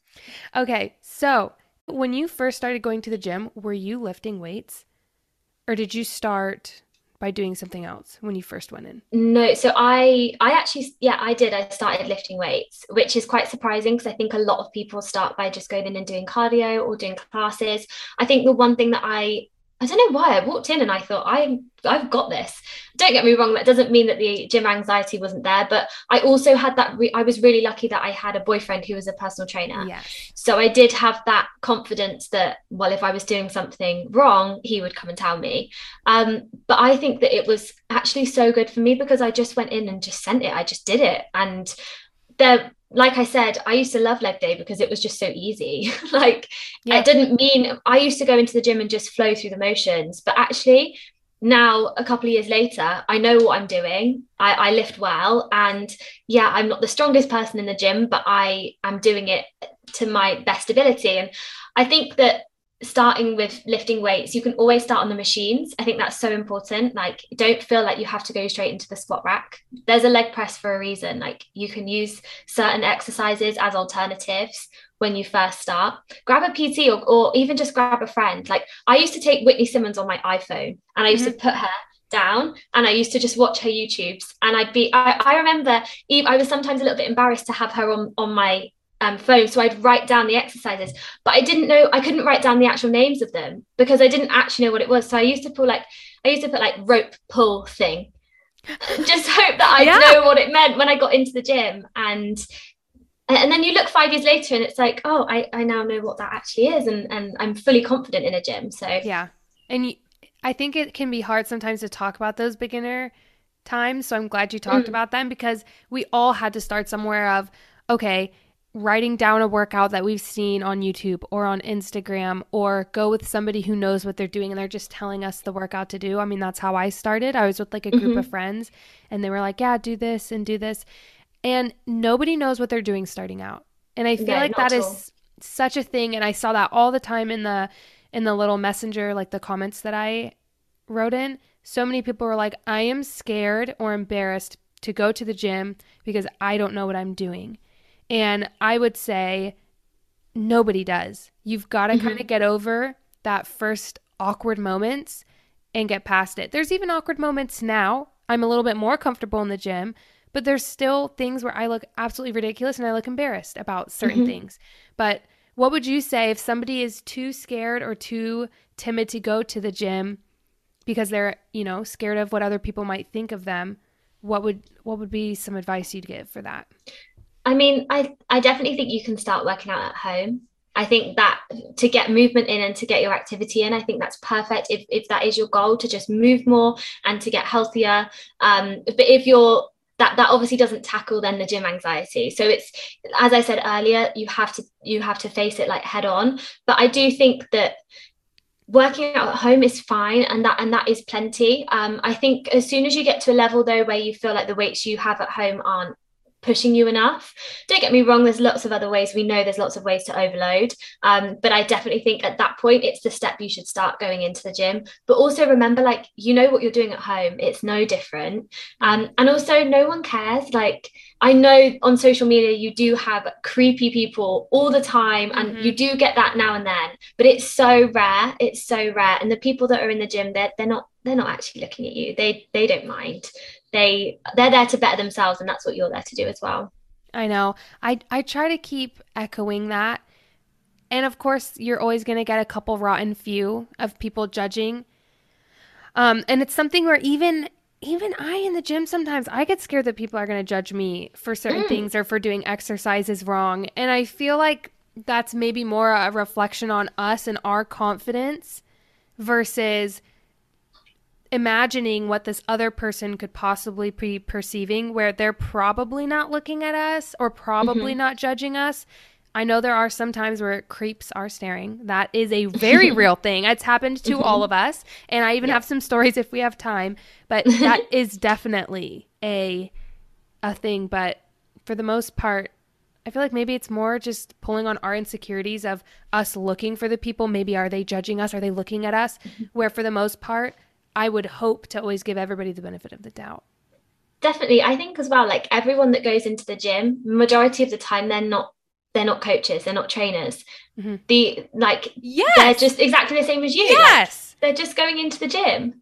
Okay. So when you first started going to the gym, were you lifting weights, or did you start by doing something else when you first went in? No, so I I actually, yeah, I did. I started lifting weights, which is quite surprising, because I think a lot of people start by just going in and doing cardio or doing classes. I think the one thing that I, I don't know why, I walked in and I thought, I, I've got this. Don't get me wrong, that doesn't mean that the gym anxiety wasn't there, but I also had that, re- I was really lucky that I had a boyfriend who was a personal trainer. Yes. So I did have that confidence that, well, if I was doing something wrong, he would come and tell me. Um, but I think that it was actually so good for me, because I just went in and just sent it. I just did it. And there, like I said, I used to love leg day because it was just so easy. Like, yeah. It didn't mean, I used to go into the gym and just flow through the motions, but actually now, a couple of years later, I know what I'm doing. I, I lift well, and yeah, I'm not the strongest person in the gym, but I am doing it to my best ability. And I think that starting with lifting weights, you can always start on the machines. I think that's so important. Like, don't feel like you have to go straight into the squat rack. There's a leg press for a reason. Like, you can use certain exercises as alternatives when you first start. Grab a P T, or, or even just grab a friend. Like, I used to take Whitney Simmons on my iPhone, and I used mm-hmm. to put her down, and I used to just watch her YouTubes. And I'd be, I, I remember I was sometimes a little bit embarrassed to have her on, on my Um, phone, so I'd write down the exercises, but I didn't know, I couldn't write down the actual names of them because I didn't actually know what it was. So I used to pull like I used to put like rope pull thing, just hope that I'd yeah. know what it meant when I got into the gym. And and then you look five years later and it's like, oh, I, I now know what that actually is, and and I'm fully confident in a gym. So yeah, and you, I think it can be hard sometimes to talk about those beginner times. So I'm glad you talked mm. about them, because we all had to start somewhere of, okay, writing down a workout that we've seen on YouTube or on Instagram, or go with somebody who knows what they're doing and they're just telling us the workout to do. I mean, that's how I started. I was with like a group mm-hmm. of friends, and they were like, yeah, do this and do this. And nobody knows what they're doing starting out. And I feel yeah, like that is such a thing. And I saw that all the time in the, in the little messenger, like the comments that I wrote in. So many people were like, I am scared or embarrassed to go to the gym because I don't know what I'm doing. And I would say nobody does. You've got to mm-hmm. kind of get over that first awkward moments and get past it. There's even awkward moments now. I'm a little bit more comfortable in the gym, but there's still things where I look absolutely ridiculous and I look embarrassed about certain mm-hmm. things. But what would you say if somebody is too scared or too timid to go to the gym because they're, you know, scared of what other people might think of them? What would what would be some advice you'd give for that? I mean, I, I definitely think you can start working out at home. I think that to get movement in and to get your activity in, I think that's perfect if, if that is your goal, to just move more and to get healthier. Um, but if you're that that obviously doesn't tackle then the gym anxiety. So it's, as I said earlier, you have to you have to face it like head on. But I do think that working out at home is fine, and that and that is plenty. um I think as soon as you get to a level though where you feel like the weights you have at home aren't pushing you enough, don't get me wrong, there's lots of other ways, we know there's lots of ways to overload, um but I definitely think at that point it's the step you should start going into the gym. But also remember, like, you know what you're doing at home, it's no different. Um and also, no one cares. Like, I know on social media you do have creepy people all the time, and mm-hmm. you do get that now and then, but it's so rare it's so rare and the people that are in the gym, they're, they're not they're not actually looking at you. They they don't mind. They they're there to better themselves, and that's what you're there to do as well. I know. I I try to keep echoing that. And of course, you're always going to get a couple rotten few of people judging. Um, and it's something where even even I in the gym, sometimes I get scared that people are going to judge me for certain mm. things or for doing exercises wrong. And I feel like that's maybe more a reflection on us and our confidence versus imagining what this other person could possibly be perceiving, where they're probably not looking at us or probably mm-hmm. not judging us. I know there are some times where creeps are staring. That is a very real thing. It's happened to mm-hmm. all of us. And I even yeah. have some stories if we have time. But that is definitely a a thing. But for the most part, I feel like maybe it's more just pulling on our insecurities of us looking for the people. Maybe are they judging us? Are they looking at us? Mm-hmm. Where for the most part, I would hope to always give everybody the benefit of the doubt. Definitely. I think as well, like everyone that goes into the gym, majority of the time, they're not they're not coaches, they're not trainers. Mm-hmm. The like yes. they're just exactly the same as you. Yes. Like, they're just going into the gym.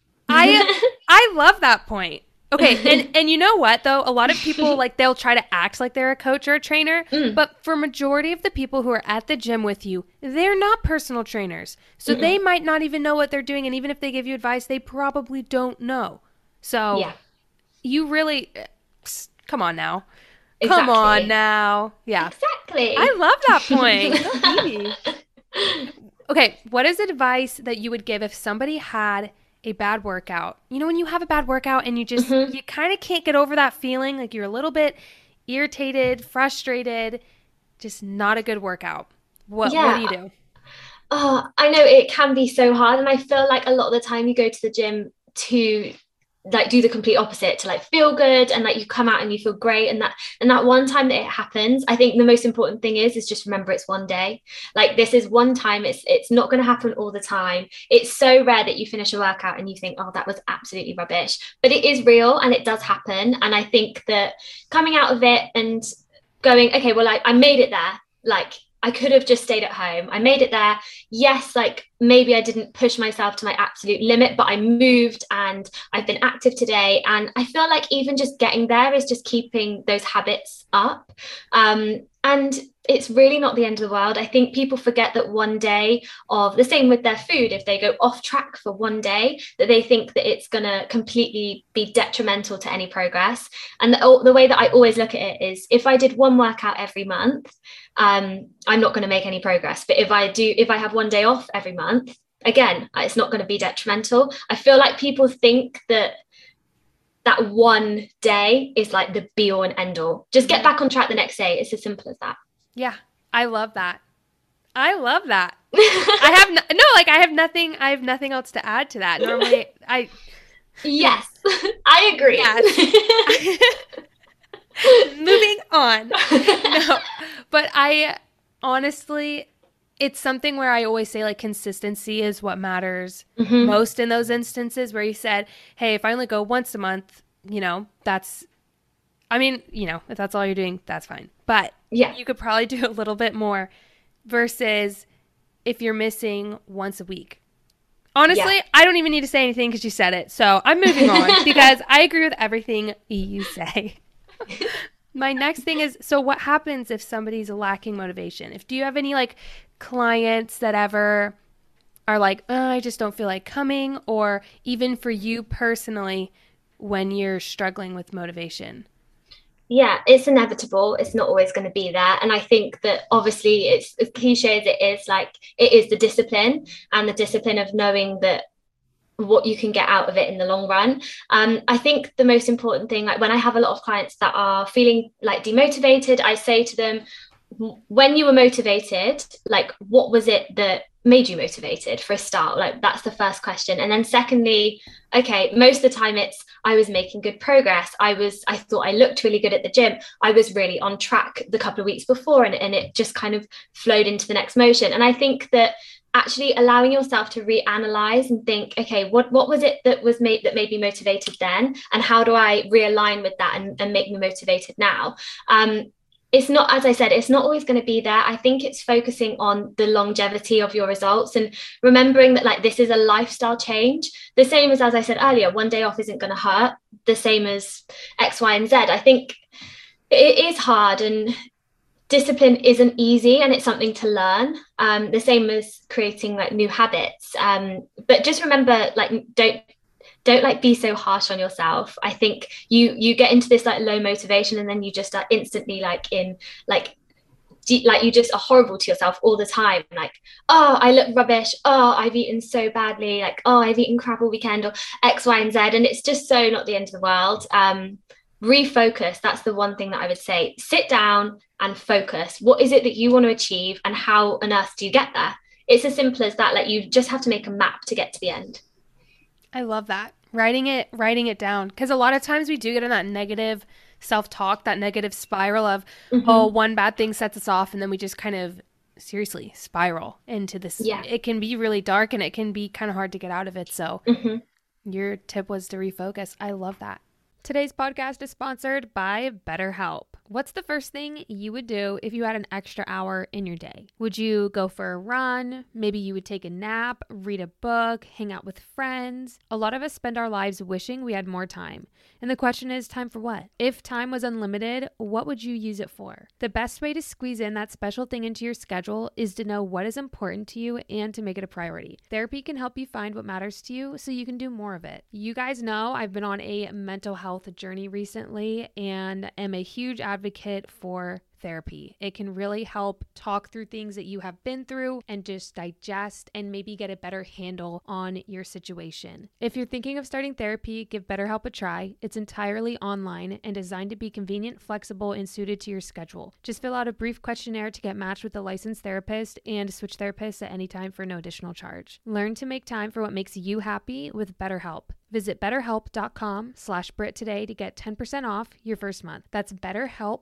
I I love that point. Okay, and, and you know what, though? A lot of people, like, they'll try to act like they're a coach or a trainer, mm. but for majority of the people who are at the gym with you, they're not personal trainers. So mm-hmm. they might not even know what they're doing, and even if they give you advice, they probably don't know. So yeah. you really, come on now. Exactly. Come on now. Yeah. Exactly. I love that point. So okay, what is advice that you would give if somebody had a bad workout? You know, when you have a bad workout and you just, mm-hmm. you kind of can't get over that feeling, like you're a little bit irritated, frustrated, just not a good workout. What, yeah. what do you do? Oh, I know it can be so hard. And I feel like a lot of the time you go to the gym to like do the complete opposite, to like feel good, and like you come out and you feel great, and that and that one time that it happens, I think the most important thing is is just remember it's one day. Like, this is one time. It's it's not going to happen all the time. It's so rare that you finish a workout and you think, oh, that was absolutely rubbish, but it is real and it does happen. And I think that coming out of it and going, okay, well, I, I made it there. Like, I could have just stayed at home. I made it there. Yes, like maybe I didn't push myself to my absolute limit, but I moved and I've been active today. And I feel like even just getting there is just keeping those habits up. Um, and it's really not the end of the world. I think people forget that one day of the same with their food, if they go off track for one day, that they think that it's going to completely be detrimental to any progress. And the, the way that I always look at it is, if I did one workout every month, um, I'm not going to make any progress. But if I do, if I have one day off every month, again, it's not going to be detrimental. I feel like people think that that one day is like the be all and end all. Just get back on track the next day. It's as simple as that. Yeah, I love that. I love that. I have no, no, like I have nothing. I have nothing else to add to that. Normally, I. Yes, I agree. Yes. Moving on. No, but I honestly, it's something where I always say like consistency is what matters mm-hmm. most in those instances where you said, hey, if I only go once a month, you know, that's, I mean, you know, if that's all you're doing, that's fine. But yeah, you could probably do a little bit more versus if you're missing once a week. Honestly, yeah. I don't even need to say anything because you said it. So I'm moving on because I agree with everything you say. My next thing is, so what happens if somebody's lacking motivation? If do you have any like clients that ever are like, oh, I just don't feel like coming, or even for you personally when you're struggling with motivation? Yeah, it's inevitable. It's not always going to be there. And I think that obviously it's as cliche as it is, like it is the discipline and the discipline of knowing that what you can get out of it in the long run. Um, I think the most important thing, like when I have a lot of clients that are feeling like demotivated, I say to them, when you were motivated, like what was it that made you motivated for a start? Like that's the first question. And then secondly, okay, most of the time it's I was making good progress. I was, I thought I looked really good at the gym. I was really on track the couple of weeks before, and, and it just kind of flowed into the next motion. And I think that actually allowing yourself to reanalyze and think, okay, what, what was it that was made that made me motivated then? And how do I realign with that and, and make me motivated now? Um, it's not, as I said, it's not always going to be there. I think it's focusing on the longevity of your results and remembering that like this is a lifestyle change. The same as, as I said earlier, one day off isn't going to hurt. The same as X, Y, and Z. I think it is hard and discipline isn't easy, and it's something to learn. Um, the same as creating like new habits. Um, but just remember, like, don't don't like be so harsh on yourself. I think you you get into this like low motivation, and then you just are instantly like in like like you just are horrible to yourself all the time. Like, oh, I look rubbish. Oh, I've eaten so badly. Like, oh, I've eaten crap all weekend, or X, Y, and Z. And it's just so not the end of the world. Um, refocus. That's the one thing that I would say. Sit down and focus. What is it that you want to achieve, and how on earth do you get there? It's as simple as that. Like, you just have to make a map to get to the end. I love that. Writing it, writing it down. Because a lot of times we do get in that negative self-talk, that negative spiral of, mm-hmm. oh, one bad thing sets us off. And then we just kind of seriously spiral into this. Yeah. It can be really dark, and it can be kind of hard to get out of it. So mm-hmm. your tip was to refocus. I love that. Today's podcast is sponsored by BetterHelp. What's the first thing you would do if you had an extra hour in your day? Would you go for a run? Maybe you would take a nap, read a book, hang out with friends. A lot of us spend our lives wishing we had more time. And the question is, time for what? If time was unlimited, what would you use it for? The best way to squeeze in that special thing into your schedule is to know what is important to you and to make it a priority. Therapy can help you find what matters to you so you can do more of it. You guys know I've been on a mental health journey recently and am a huge advocate for therapy. It can really help talk through things that you have been through and just digest and maybe get a better handle on your situation. If you're thinking of starting therapy, give BetterHelp a try. It's entirely online and designed to be convenient, flexible, and suited to your schedule. Just fill out a brief questionnaire to get matched with a licensed therapist and switch therapists at any time for no additional charge. Learn to make time for what makes you happy with BetterHelp. Visit betterhelp.com slash Brit today to get ten percent off your first month. That's BetterHelp,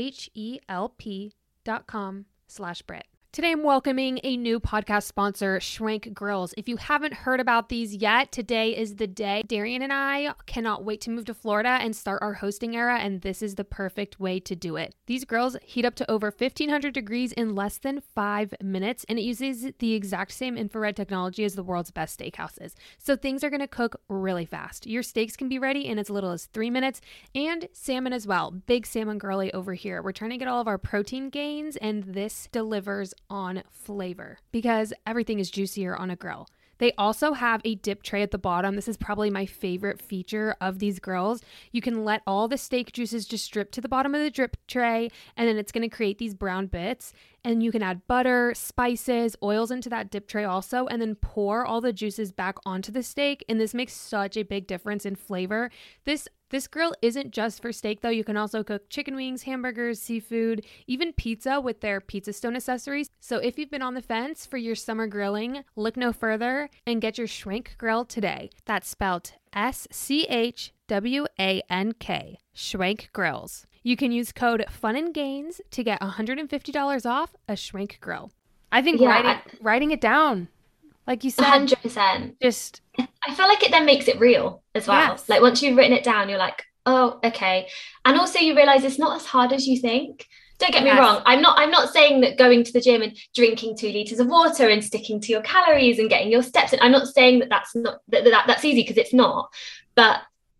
H-E-L-P dot com slash Brit. Today, I'm welcoming a new podcast sponsor, Schwenk Grills. If you haven't heard about these yet, today is the day. Darian and I cannot wait to move to Florida and start our hosting era, and this is the perfect way to do it. These grills heat up to over fifteen hundred degrees in less than five minutes, and it uses the exact same infrared technology as the world's best steakhouses. So things are going to cook really fast. Your steaks can be ready in as little as three minutes, and salmon as well. Big salmon girly over here. We're trying to get all of our protein gains, and this delivers on flavor because everything is juicier on a grill. They also have a dip tray at the bottom. This is probably my favorite feature of these grills. You can let all the steak juices just drip to the bottom of the drip tray, and then it's going to create these brown bits. And you can add butter, spices, oils into that dip tray also, and then pour all the juices back onto the steak. And this makes such a big difference in flavor. This This grill isn't just for steak though. You can also cook chicken wings, hamburgers, seafood, even pizza with their pizza stone accessories. So if you've been on the fence for your summer grilling, look no further and get your Schwenk grill today. That's spelled S C H W A N K, Schwenk Grills. You can use code Fun and Gains to get one hundred fifty dollars off a Schwenk grill. I think yeah, writing, I, writing it down, like you said, one hundred percent. Just... I feel like it then makes it real as well. Yes. Like once you've written it down, you're like, oh, okay. And also you realize it's not as hard as you think. Don't get me yes. wrong. I'm not I'm not saying that going to the gym and drinking two liters of water and sticking to your calories and getting your steps in, I'm not saying that that's not that, that that's easy, because it's not. But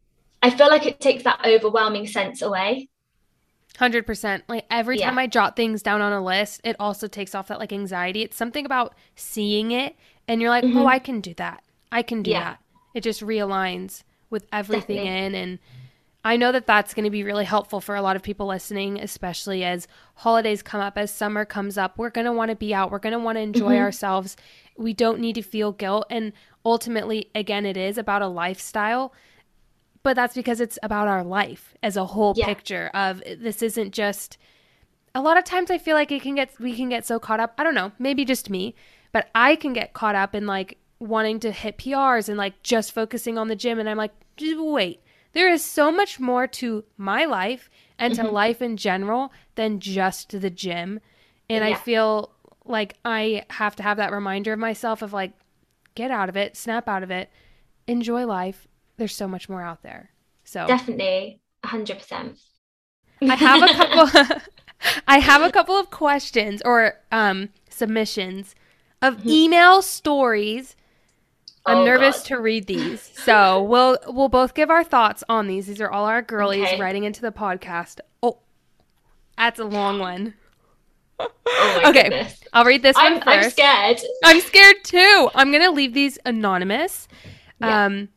I feel like it takes that overwhelming sense away. one hundred percent. Like every yeah. time I jot things down on a list, it also takes off that like anxiety. It's something about seeing it and you're like, mm-hmm. oh, I can do that. I can do yeah. that. It just realigns with everything Definitely. in. And I know that that's going to be really helpful for a lot of people listening, especially as holidays come up, as summer comes up. We're going to want to be out. We're going to want to enjoy mm-hmm. ourselves. We don't need to feel guilt. And ultimately, again, it is about a lifestyle, but that's because it's about our life as a whole Yeah. picture of this isn't just, a lot of times I feel like it can get, we can get so caught up. I don't know, maybe just me, but I can get caught up in like wanting to hit P Rs and like just focusing on the gym. And I'm like, wait, there is so much more to my life and to Mhm. life in general than just the gym. And I Yeah. feel like I have to have that reminder of myself of like, get out of it, snap out of it, enjoy life. There's so much more out there. So Definitely, one hundred percent. I have a couple I have a couple of questions or um submissions of Mhm. email stories. I'm Oh, nervous God. to read these. So we'll we'll both give our thoughts on these. These are all our girlies Okay. writing into the podcast. Oh, that's a long one. Oh my Okay, goodness. I'll read this I'm one I'm first. scared. I'm scared too. I'm going to leave these anonymous. Yeah. Um,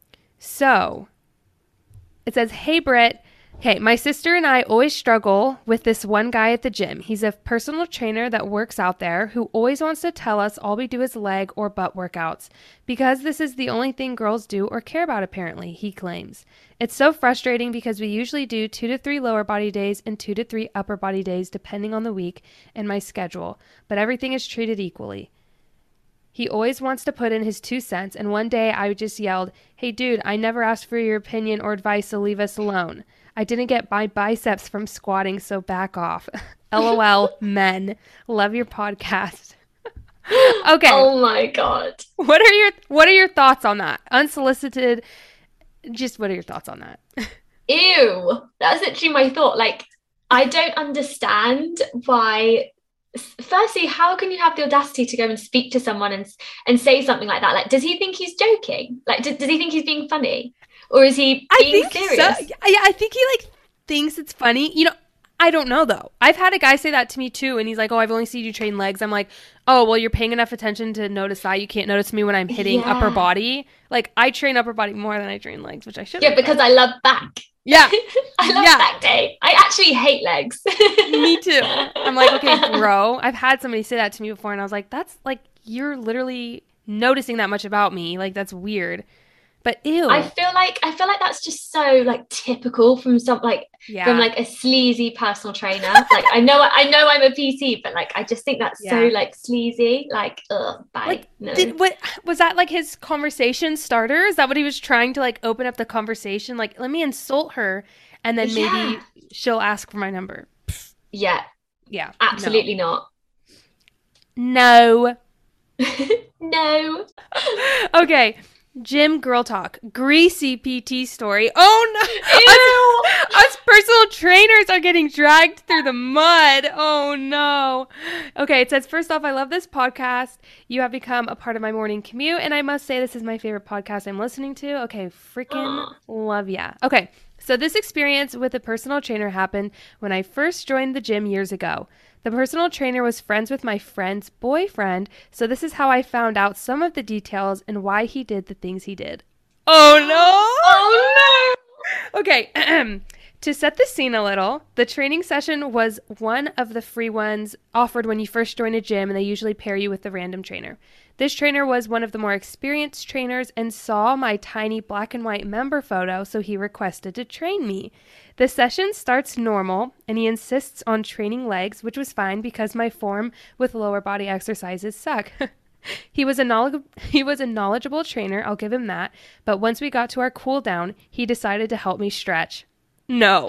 so it says, "Hey, Britt. Hey, my sister and I always struggle with this one guy at the gym. He's a personal trainer that works out there who always wants to tell us all we do is leg or butt workouts because this is the only thing girls do or care about, apparently," he claims. "It's so frustrating because we usually do two to three lower body days and two to three upper body days depending on the week and my schedule, but everything is treated equally. He always wants to put in his two cents, and one day I just yelled, 'Hey dude, I never asked for your opinion or advice, so leave us alone. I didn't get my biceps from squatting, so back off.' LOL, men. Love your podcast." Okay. Oh my God. What are your what are your thoughts on that? Unsolicited, just what are your thoughts on that? Ew. That's literally my thought. Like, I don't understand why. Firstly, how can you have the audacity to go and speak to someone and and say something like that? Like, does he think he's joking? Like, does, does he think he's being funny? Or is he I being think serious? so. Yeah, I think he like thinks it's funny. You know, I don't know though. I've had a guy say that to me too, and he's like, "Oh, I've only seen you train legs." I'm like, "Oh, well, you're paying enough attention to notice that. You can't notice me when I'm hitting Yeah. upper body. Like, I train upper body more than I train legs, which I should." Yeah, because I love back. Yeah, I love Yeah. back day. I actually hate legs. me too. I'm like, okay, bro. I've had somebody say that to me before, and I was like, "That's like you're literally noticing that much about me. Like, that's weird." But ew. I feel like I feel like that's just so like typical from some like yeah. from like a sleazy personal trainer. Like I know I know I'm a P T, but like I just think that's so Yeah. like sleazy. Like, ugh, bye. Like, no. did, what was that like his conversation starter? Is that what he was trying to like open up the conversation? Like, let me insult her, and then maybe Yeah. she'll ask for my number. Yeah, Yeah, absolutely not. No. No. Okay, gym girl talk, greasy P T story. Oh no! Us, us personal trainers are getting dragged through the mud. Oh no. Okay, it says, "First off, I love this podcast. You have become a part of my morning commute, and I must say this is my favorite podcast I'm listening to." Okay, freaking Aw. love ya. Okay, so this experience with a personal trainer happened when I first joined the gym years ago. The personal trainer was friends with my friend's boyfriend, so this is how I found out some of the details and why he did the things he did. Oh no! Oh Okay, to set the scene a little, the training session was one of the free ones offered when you first join a gym, and they usually pair you with the random trainer. This trainer was one of the more experienced trainers and saw my tiny black and white member photo, so he requested to train me. The session starts normal, and he insists on training legs, which was fine because my form with lower body exercises suck. He was a knowledge- he was a knowledgeable trainer, I'll give him that, but once we got to our cool down, he decided to help me stretch. No.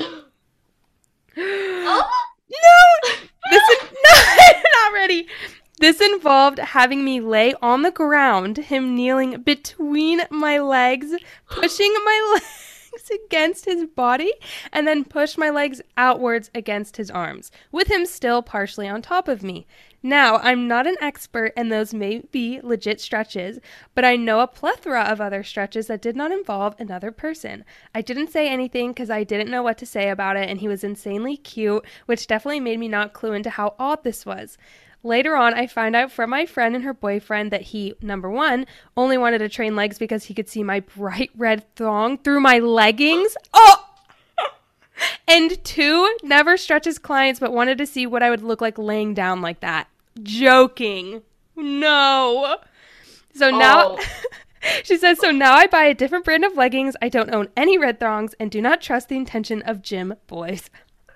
no. No! This is not, not ready. This involved having me lay on the ground, him kneeling between my legs, pushing my legs against his body, and then push my legs outwards against his arms, with him still partially on top of me. Now, I'm not an expert, and those may be legit stretches, but I know a plethora of other stretches that did not involve another person. I didn't say anything because I didn't know what to say about it, and he was insanely cute, which definitely made me not clue into how odd this was. Later on, I find out from my friend and her boyfriend that he, number one, only wanted to train legs because he could see my bright red thong through my leggings. Oh! And two, never stretches clients but wanted to see what I would look like laying down like that. Joking. No. So now, Oh. She says, so now I buy a different brand of leggings. I don't own any red thongs and do not trust the intention of gym boys.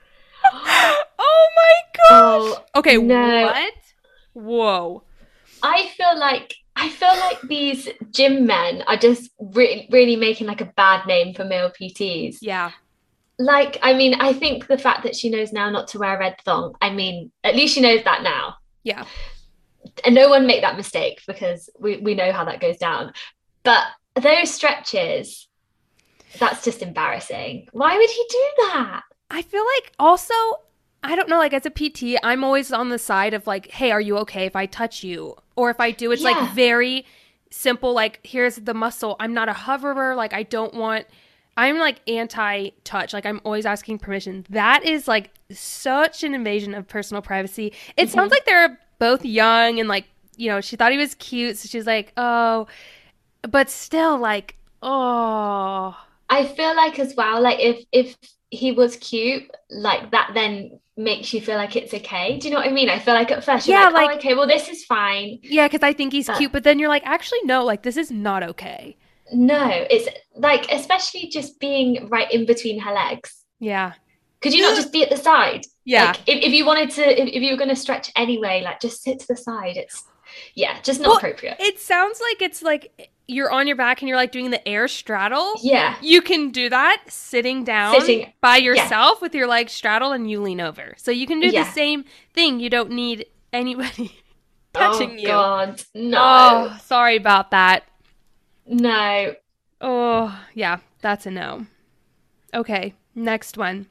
Oh my gosh. Oh, Okay, no. what? Whoa. I feel like I feel like these gym men are just really, really making like a bad name for male P Ts. Yeah. Like, I mean, I think the fact that she knows now not to wear a red thong, I mean, at least she knows that now. Yeah. And no one make that mistake because we, we know how that goes down. But those stretches, that's just embarrassing. Why would he do that? I feel like also, I don't know, like as a P T, I'm always on the side of like, hey, are you okay if I touch you? Or if I do, it's Yeah. like very simple, like here's the muscle. I'm not a hoverer. Like I don't want, I'm like anti-touch. Like I'm always asking permission. That is like such an invasion of personal privacy. It Mhm. sounds like they're both young and like, you know, she thought he was cute. So she's like, oh, but still like, oh. I feel like as well, like if if he was cute, like that then makes you feel like it's okay. Do you know what I mean? I feel like at first you're Yeah, like, like- oh, okay, well, this is fine. Yeah, because I think he's But- cute. But then you're like, actually, no, like this is not okay. No, it's like, especially just being right in between her legs. Yeah. Could you not just be at the side? Yeah. Like if, if you wanted to, if, if you were going to stretch anyway, like just sit to the side. It's, yeah, just not Well, appropriate. It sounds like it's like you're on your back and you're like doing the air straddle. Yeah. You can do that sitting down Sitting- by yourself with your legs straddled and you lean over. So you can do Yeah. the same thing. You don't need anybody touching oh, you. God. No. Oh, sorry about that. No. Oh, yeah, that's a no. Okay, next one.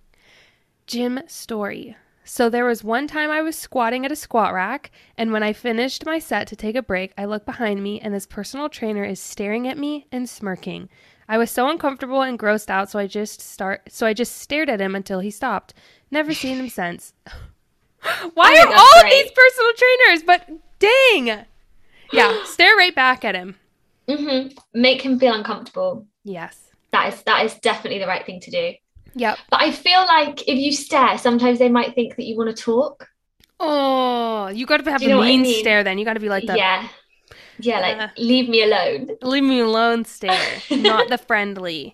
Gym story. So there was one time I was squatting at a squat rack, and when I finished my set to take a break, I look behind me and this personal trainer is staring at me and smirking. I was so uncomfortable and grossed out, so I just start so I just stared at him until he stopped. Never seen him since. Why I think are that's all of great. these personal trainers? But dang. Yeah, stare right back at him. hmm Make him feel uncomfortable. Yes. That is that is definitely the right thing to do. Yep. But I feel like if you stare, sometimes they might think that you want to talk. Oh, you got to have Do you a know what I mean mean? stare then. You got to be like the Yeah. Yeah, like Uh. leave me alone. leave me alone stare, not the friendly.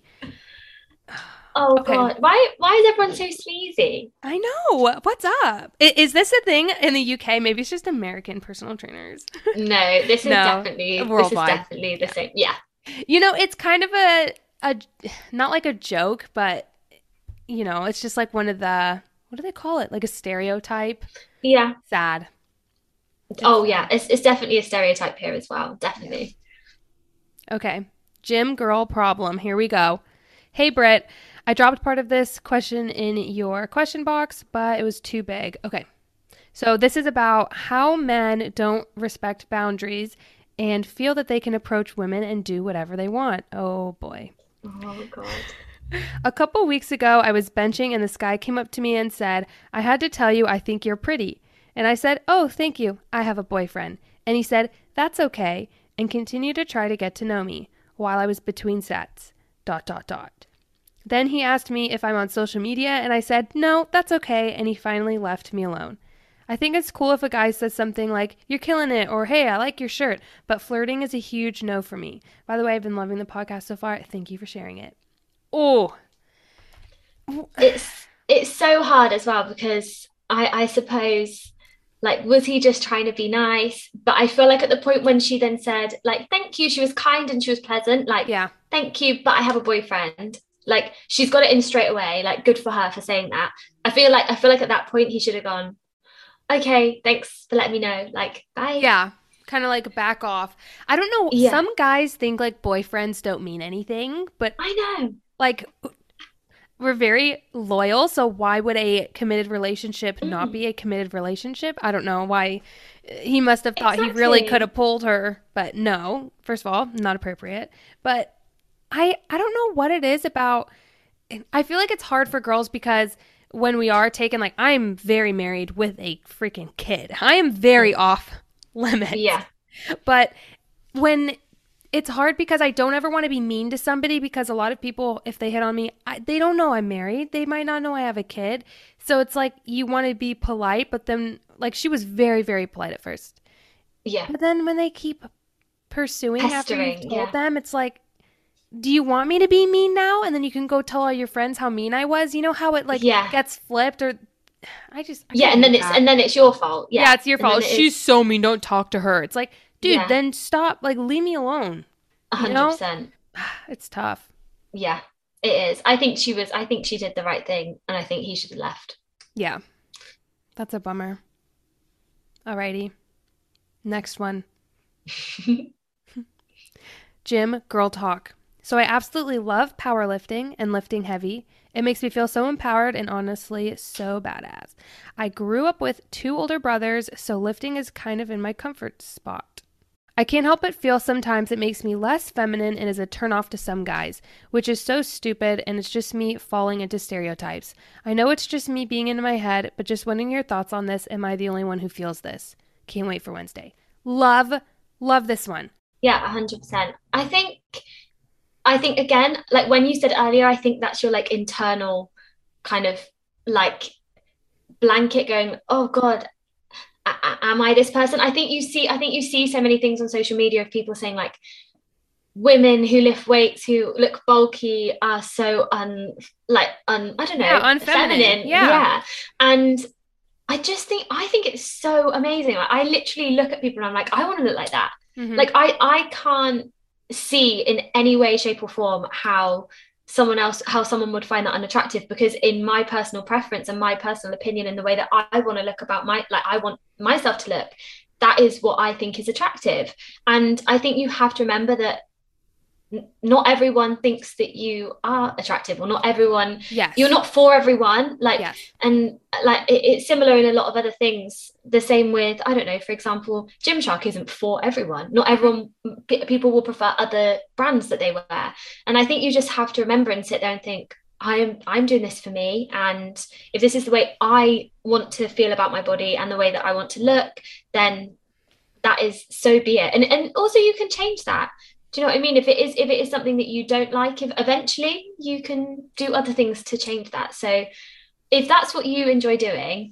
Oh Okay. God. Why why is everyone so sleazy? I know. What's up? I- Is this a thing in the U K? Maybe it's just American personal trainers. No, this is No, definitely this is worldwide. definitely the same. Yeah. You know, it's kind of a a not like a joke, but you know, it's just like one of the what do they call it? Like a stereotype. Yeah. Sad. Oh yeah. It's it's definitely a stereotype here as well. Definitely. Okay. Gym girl problem. Here we go. Hey, Britt. I dropped part of this question in your question box, but it was too big. Okay. So this is about how men don't respect boundaries and feel that they can approach women and do whatever they want. Oh, boy. Oh God. A couple weeks ago, I was benching and this guy came up to me and said, I had to tell you I think you're pretty. And I said, oh, thank you. I have a boyfriend. And he said, that's okay, and continued to try to get to know me while I was between sets. Dot, dot, dot. Then he asked me if I'm on social media, and I said, no, that's okay, and he finally left me alone. I think it's cool if a guy says something like, you're killing it, or hey, I like your shirt, but flirting is a huge no for me. By the way, I've been loving the podcast so far. Thank you for sharing it. Oh, It's it's so hard as well because I I suppose like was he just trying to be nice? But I feel like at the point when she then said like thank you, she was kind and she was pleasant. Like yeah. thank you, but I have a boyfriend. Like she's got it in straight away. Like good for her for saying that. I feel like I feel like at that point he should have gone, okay, thanks for letting me know. Like bye. Yeah. Kind of like back off. I don't know. Yeah. Some guys think like boyfriends don't mean anything, but I know. like we're very loyal. So why would a committed relationship not Mm. be a committed relationship? I don't know why. He must have thought he really Exactly. could have pulled her, but no. First of all, not appropriate. But I I don't know what it is about. I feel like it's hard for girls because when we are taken, like I'm very married with a freaking kid. I am very off limits. Yeah. But when it's hard because I don't ever want to be mean to somebody because a lot of people, if they hit on me, I, they don't know I'm married. They might not know I have a kid. So it's like you want to be polite, but then like she was very, very polite at first. Yeah. But then when they keep pursuing after you've Pestering, told yeah. them. It's like, do you want me to be mean now? And then you can go tell all your friends how mean I was. You know how it like Yeah. gets flipped, or I just I Yeah, can't and then do it's that. and then it's your fault. Yeah, Yeah. it's your And then fault. it She's is, so mean. Don't talk to her. It's like, dude, yeah, then stop. Like, leave me alone. You know? one hundred percent. It's tough. Yeah, it is. I think she was I think she did the right thing, and I think he should have left. Yeah, that's a bummer. Alrighty. Next one. Gym girl talk. So I absolutely love powerlifting and lifting heavy. It makes me feel so empowered and honestly so badass. I grew up with two older brothers, so lifting is kind of in my comfort spot. I can't help but feel sometimes it makes me less feminine and is a turnoff to some guys, which is so stupid, and it's just me falling into stereotypes. I know it's just me being in my head, but just wondering your thoughts on this. Am I the only one who feels this? Can't wait for Wednesday. Love, love this one. Yeah, one hundred percent. I think I think again, like when you said earlier, I think that's your like internal kind of like blanket going, oh God, a- am I this person? I think you see, I think you see so many things on social media of people saying like women who lift weights who look bulky are so un like un I don't know, Yeah, unfeminine. feminine. Yeah. Yeah. And I just think I think it's so amazing. Like, I literally look at people and I'm like, I want to look like that. Mm-hmm. Like I I can't see in any way, shape, or form how someone else how someone would find that unattractive, because in my personal preference and my personal opinion and the way that I want to look about my like I want myself to look, that is what I think is attractive. And I think you have to remember that not everyone thinks that you are attractive, or not everyone, yes, you're not for everyone, like yes. And like it, it's similar in a lot of other things. The same with, I don't know, for example, Gymshark isn't for everyone. Not everyone, p- people will prefer other brands that they wear. And I think you just have to remember and sit there and think, I am I'm doing this for me, and if this is the way I want to feel about my body and the way that I want to look, then that is so be it. And and also you can change that. Do you know what I mean? If it is if it is something that you don't like, if eventually you can do other things to change that. So if that's what you enjoy doing,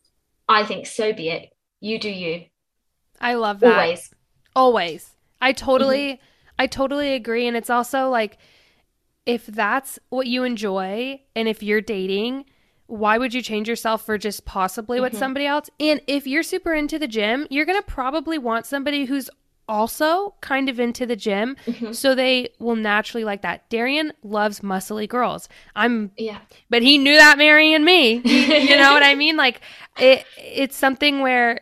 I think so be it. You do you. I love that. Always. Always. I totally Mhm. I totally agree. And it's also like, if that's what you enjoy and if you're dating, why would you change yourself for just possibly what Mhm. somebody else? And if you're super into the gym, you're going to probably want somebody who's also kind of into the gym. Mhm. So they will naturally like that. Darian loves muscly girls. I'm, Yeah. but he knew that marrying me. You know what I mean? Like it, it's something where,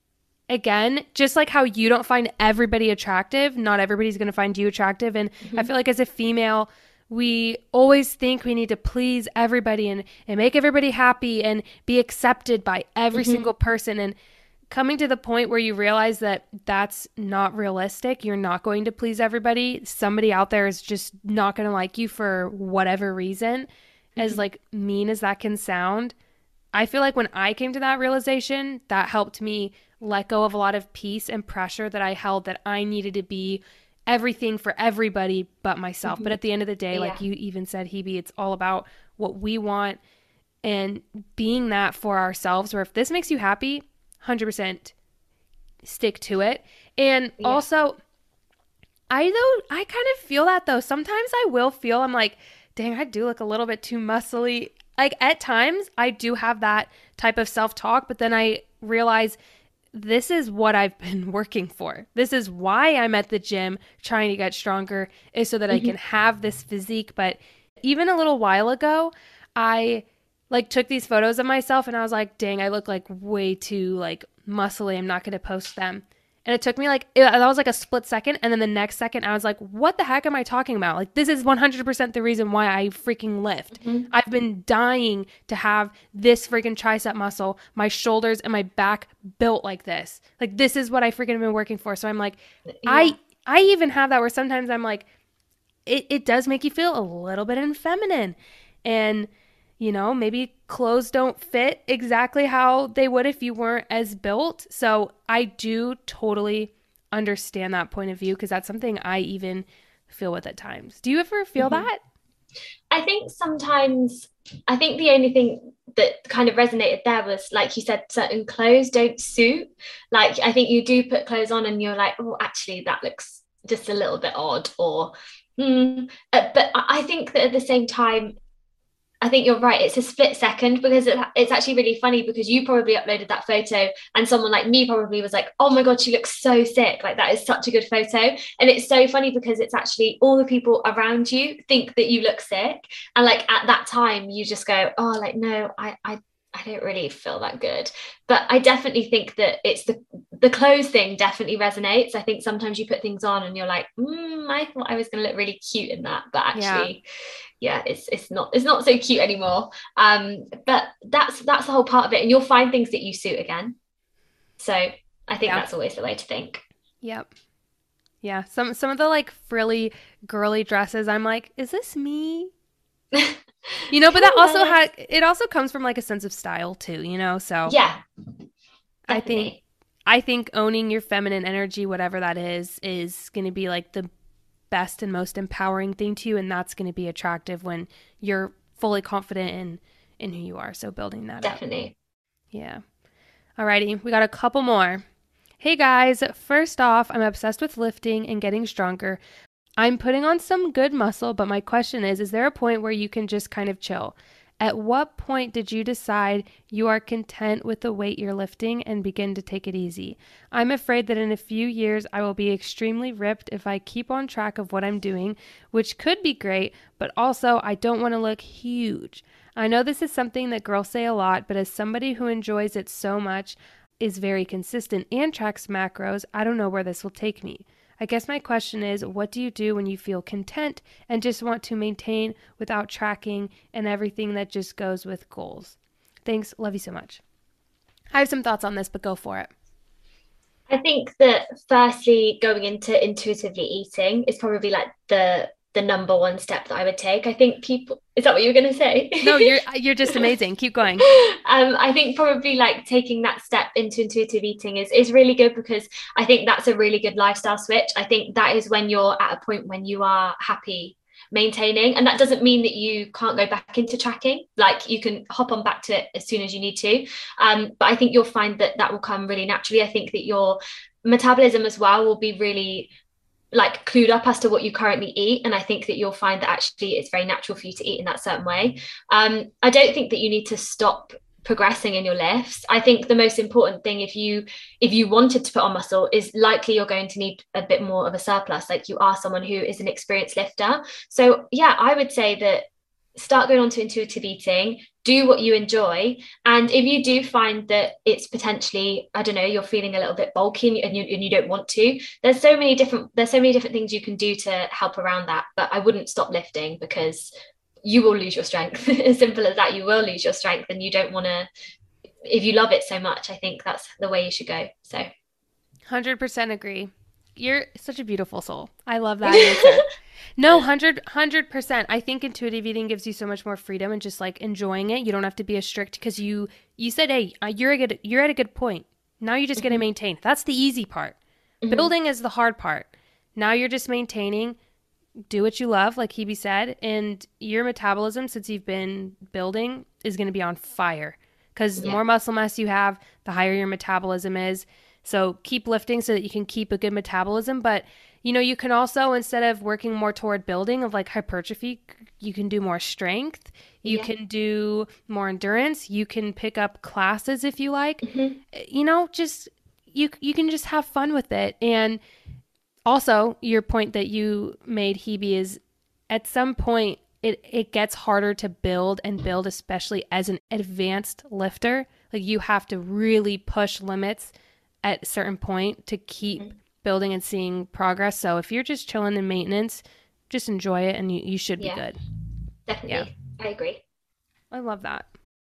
again, just like how you don't find everybody attractive, not everybody's going to find you attractive. And Mhm. I feel like as a female, we always think we need to please everybody and, and make everybody happy and be accepted by every Mhm. single person. And coming to the point where you realize that that's not realistic, you're not going to please everybody. Somebody out there is just not going to like you for whatever reason. As Mhm. like mean as that can sound, I feel like when I came to that realization, that helped me let go of a lot of peace and pressure that I held, that I needed to be everything for everybody but myself. Mhm. But at the end of the day, like Yeah. you even said, Hebe, it's all about what we want and being that for ourselves, where if this makes you happy, one hundred percent stick to it. And Yeah. also, I though I kind of feel that though. Sometimes I will feel, I'm like, dang, I do look a little bit too muscly. Like at times I do have that type of self-talk, but then I realize this is what I've been working for. This is why I'm at the gym trying to get stronger, is so that I Mhm. can have this physique. But even a little while ago, I like took these photos of myself and I was like, dang, I look like way too like muscly. I'm not going to post them. And it took me like, it, that was like a split second. And then the next second I was like, what the heck am I talking about? Like, this is one hundred percent the reason why I freaking lift. Mhm. I've been dying to have this freaking tricep muscle, my shoulders and my back built like this. Like, this is what I freaking been working for. So I'm like, Yeah. I, I even have that where sometimes I'm like, it, it does make you feel a little bit feminine. And, you know, maybe clothes don't fit exactly how they would if you weren't as built. So I do totally understand that point of view, because that's something I even feel with at times. Do you ever feel Mhm. that? I think sometimes, I think the only thing that kind of resonated there was, like you said, certain clothes don't suit. Like I think you do put clothes on and you're like, oh, actually that looks just a little bit odd, or mm. uh, but I think that at the same time, I think you're right. It's a split second, because it, it's actually really funny, because you probably uploaded that photo and someone like me probably was like, oh my God, she looks so sick. Like that is such a good photo. And it's so funny because it's actually all the people around you think that you look sick. And like at that time you just go, oh, like, no, I, I, I don't really feel that good. But I definitely think that it's the the clothes thing definitely resonates. I think sometimes you put things on and you're like, mm, I thought I was going to look really cute in that, but actually, yeah. yeah, it's it's not it's not so cute anymore. Um, but that's that's the whole part of it, and you'll find things that you suit again. So I think yeah. that's always the way to think. Yep. Yeah. Some some of the like frilly girly dresses, I'm like, is this me? You know, but that also has, it also comes from like a sense of style too, you know? So yeah, definitely. I think, I think owning your feminine energy, whatever that is, is going to be like the best and most empowering thing to you. And that's going to be attractive when you're fully confident in, in who you are. So building that definitely. up. Yeah. Alrighty. We got a couple more. Hey guys, first off, I'm obsessed with lifting and getting stronger. I'm putting on some good muscle, but my question is, is there a point where you can just kind of chill? At what point did you decide you are content with the weight you're lifting and begin to take it easy? I'm afraid that in a few years I will be extremely ripped if I keep on track of what I'm doing, which could be great, but also I don't want to look huge. I know this is something that girls say a lot, but as somebody who enjoys it so much, is very consistent and tracks macros, I don't know where this will take me. I guess my question is, what do you do when you feel content and just want to maintain without tracking and everything that just goes with goals? Thanks. Love you so much. I have some thoughts on this, but go for it. I think that firstly, going into intuitively eating is probably like the the number one step that I would take. I think people, is that what you were going to say? No, you're you're just amazing. Keep going. Um, I think probably like taking that step into intuitive eating is, is really good, because I think that's a really good lifestyle switch. I think that is when you're at a point when you are happy maintaining, and that doesn't mean that you can't go back into tracking. Like you can hop on back to it as soon as you need to. Um, but I think you'll find that that will come really naturally. I think that your metabolism as well will be really like clued up as to what you currently eat, and I think that you'll find that actually it's very natural for you to eat in that certain way. um I don't think that you need to stop progressing in your lifts. I think the most important thing, if you if you wanted to put on muscle, is likely you're going to need a bit more of a surplus, like you are someone who is an experienced lifter. So yeah, I would say that start going on to intuitive eating, do what you enjoy. And if you do find that it's potentially, I don't know, you're feeling a little bit bulky and you, and you don't want to, there's so many different there's so many different things you can do to help around that. But I wouldn't stop lifting, because you will lose your strength. As simple as that. You will lose your strength, and you don't want to, if you love it so much, I think that's the way you should go. So one hundred percent agree. You're such a beautiful soul. I love that answer. No, one hundred, one hundred percent. I think intuitive eating gives you so much more freedom and just like enjoying it. You don't have to be as strict, because you you said, hey, you're a good you're at a good point. Now you're just mm-hmm. going to maintain. That's the easy part. Mm-hmm. Building is the hard part. Now you're just maintaining. Do what you love, like Hebe said, and your metabolism, since you've been building, is going to be on fire, because yeah. the more muscle mass you have, the higher your metabolism is. So keep lifting so that you can keep a good metabolism. But, you know, you can also, instead of working more toward building of like hypertrophy, you can do more strength. You yeah. can do more endurance. You can pick up classes if you like. Mm-hmm. You know, just you you can just have fun with it. And also, your point that you made, Hebe, is at some point it, it gets harder to build and build, especially as an advanced lifter. Like you have to really push limits at a certain point to keep mm-hmm. building and seeing progress. So if you're just chilling in maintenance, just enjoy it, and you, you should be yeah, good. Definitely. Yeah. I agree. I love that.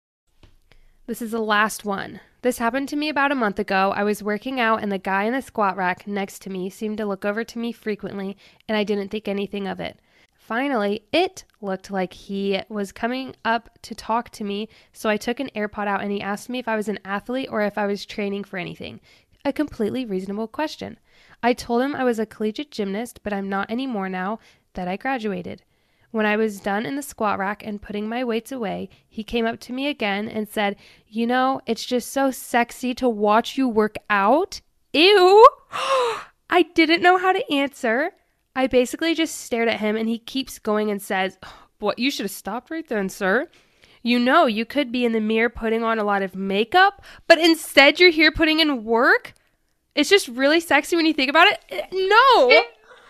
This is the last one. This happened to me about a month ago. I was working out and the guy in the squat rack next to me seemed to look over to me frequently, and I didn't think anything of it. Finally, it looked like he was coming up to talk to me, so I took an AirPod out and he asked me if I was an athlete or if I was training for anything. A completely reasonable question. I told him I was a collegiate gymnast, but I'm not anymore now that I graduated. When I was done in the squat rack and putting my weights away, he came up to me again and said, "You know, it's just so sexy to watch you work out." Ew. I didn't know how to answer. I basically just stared at him, and he keeps going and says, "What, you should have stopped right then, sir. You know, you could be in the mirror putting on a lot of makeup, but instead you're here putting in work. It's just really sexy when you think about it." No.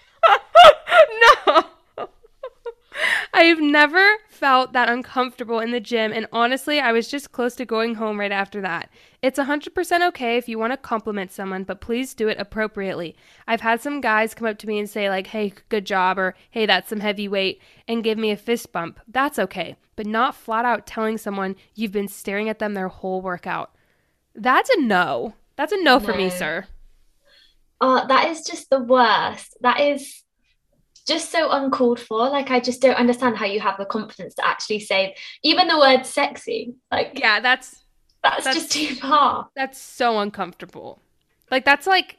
No. I've never felt that uncomfortable in the gym, and honestly, I was just close to going home right after that. It's one hundred percent okay if you want to compliment someone, but please do it appropriately. I've had some guys come up to me and say like, "Hey, good job," or "Hey, that's some heavy weight," and give me a fist bump. That's okay, but not flat out telling someone you've been staring at them their whole workout. That's a no. That's a no for me, No. sir. Oh, that is just the worst. That is just so uncalled for. Like, I just don't understand how you have the confidence to actually say even the word sexy. Like, Yeah, that's that's that's just too far. that's so uncomfortable. Like that's like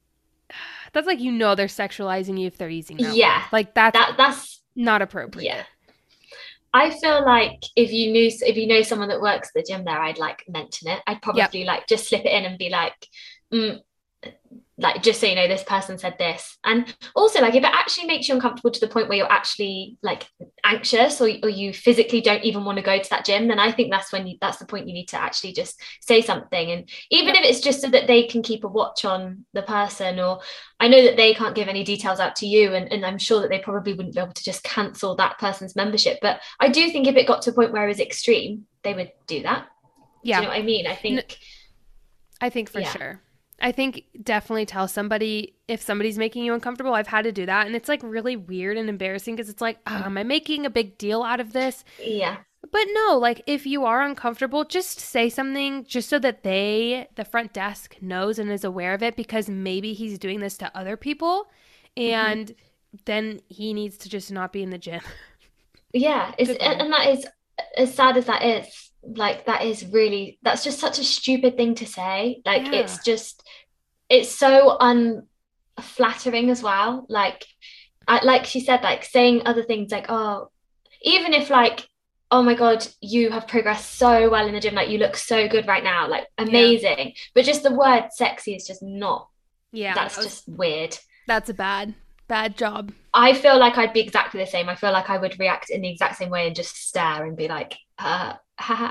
that's like you know they're sexualizing you if they're using that word. Yeah, Like that's that that's not yeah. appropriate. I feel like if you knew if you know someone that works at the gym there, I'd like mention it. I'd Yep. probably like just slip it in and be like, mm, like just so you know, this person said this. And also, like, if it actually makes you uncomfortable to the point where you're actually like anxious, or, or you physically don't even want to go to that gym, then I think that's when you that's the point you need to actually just say something. And even Yep. if it's just so that they can keep a watch on the person, or I know that they can't give any details out to you, and, and I'm sure that they probably wouldn't be able to just cancel that person's membership, but I do think if it got to a point where it was extreme, they would do that. Do you Yeah. know what I mean? I N- think I think for yeah. sure. I think definitely tell somebody if somebody's making you uncomfortable. I've had to do that, and it's like really weird and embarrassing because it's like, oh, am I making a big deal out of this? Yeah. But no, like if you are uncomfortable, just say something just so that they, the front desk, knows and is aware of it, because maybe he's doing this to other people, Mhm. and then he needs to just not be in the gym. Yeah, it's Good and lord. and that is, as sad as that is, like that is really that's just such a stupid thing to say. Like, Yeah. it's just it's so unflattering as well. Like, I, like she said, like saying other things like, oh, even if like, oh my God, you have progressed so well in the gym, like you look so good right now, like Yeah. amazing. But just the word sexy is just not, Yeah. That that's was, just weird. that's a bad, bad job. I feel like I'd be exactly the same. I feel like I would react in the exact same way and just stare and be like, uh, haha.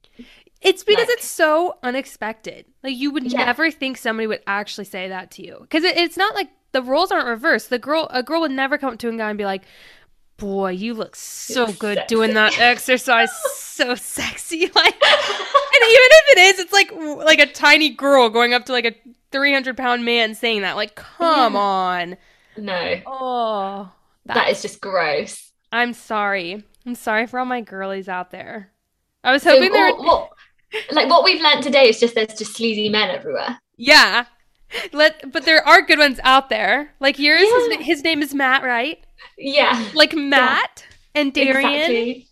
It's because it's Like, so unexpected. Like you would yeah, never think somebody would actually say that to you. Because it, it's not like the roles aren't reversed. The girl, a girl would never come up to a guy and be like, "Boy, you look so it's good doing sexy. that exercise. So sexy." Like, and even if it is, it's like like a tiny girl going up to like a three hundred pound man saying that. Like, come Yeah, on. no, Oh, that is that's. just gross. I'm sorry. I'm sorry for all my girlies out there. I was So, hoping there all, would. what, like, what we've learned today is just there's just sleazy men everywhere. Yeah. Let, but there are good ones out there. Like yours, his, Yeah, his name is Matt, right? yeah, Like yeah, Matt and Darian. exactly.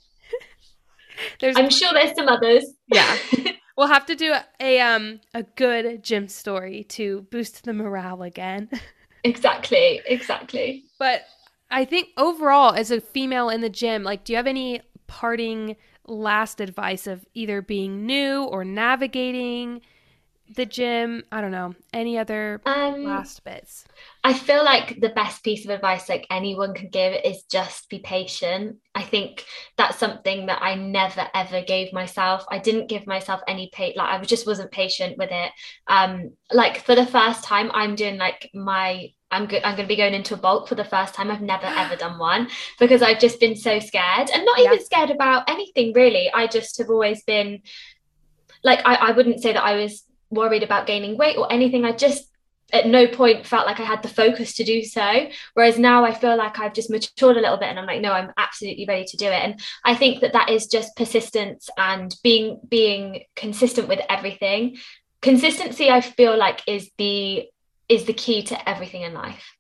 There's, I'm sure there's some others. yeah. We'll have to do a, a um a good gym story to boost the morale again. Exactly, exactly. But I think overall, as a female in the gym, like, do you have any parting last advice of either being new or navigating the gym? I don't know. Any other Um, last bits? I feel like the best piece of advice like anyone can give is just be patient. I think that's something that I never ever gave myself. I didn't give myself any pay like I just wasn't patient with it. Um, like for the first time, I'm doing like my I'm good. I'm going to be going into a bulk for the first time. I've never ever done one because I've just been so scared, and not Yeah. even scared about anything really. I just have always been like I, I wouldn't say that I was worried about gaining weight or anything. I just at no point felt like I had the focus to do so. Whereas now I feel like I've just matured a little bit and I'm like, no, I'm absolutely ready to do it. And I think that that is just persistence and being being consistent with everything. Consistency, I feel like, is the is the key to everything in life.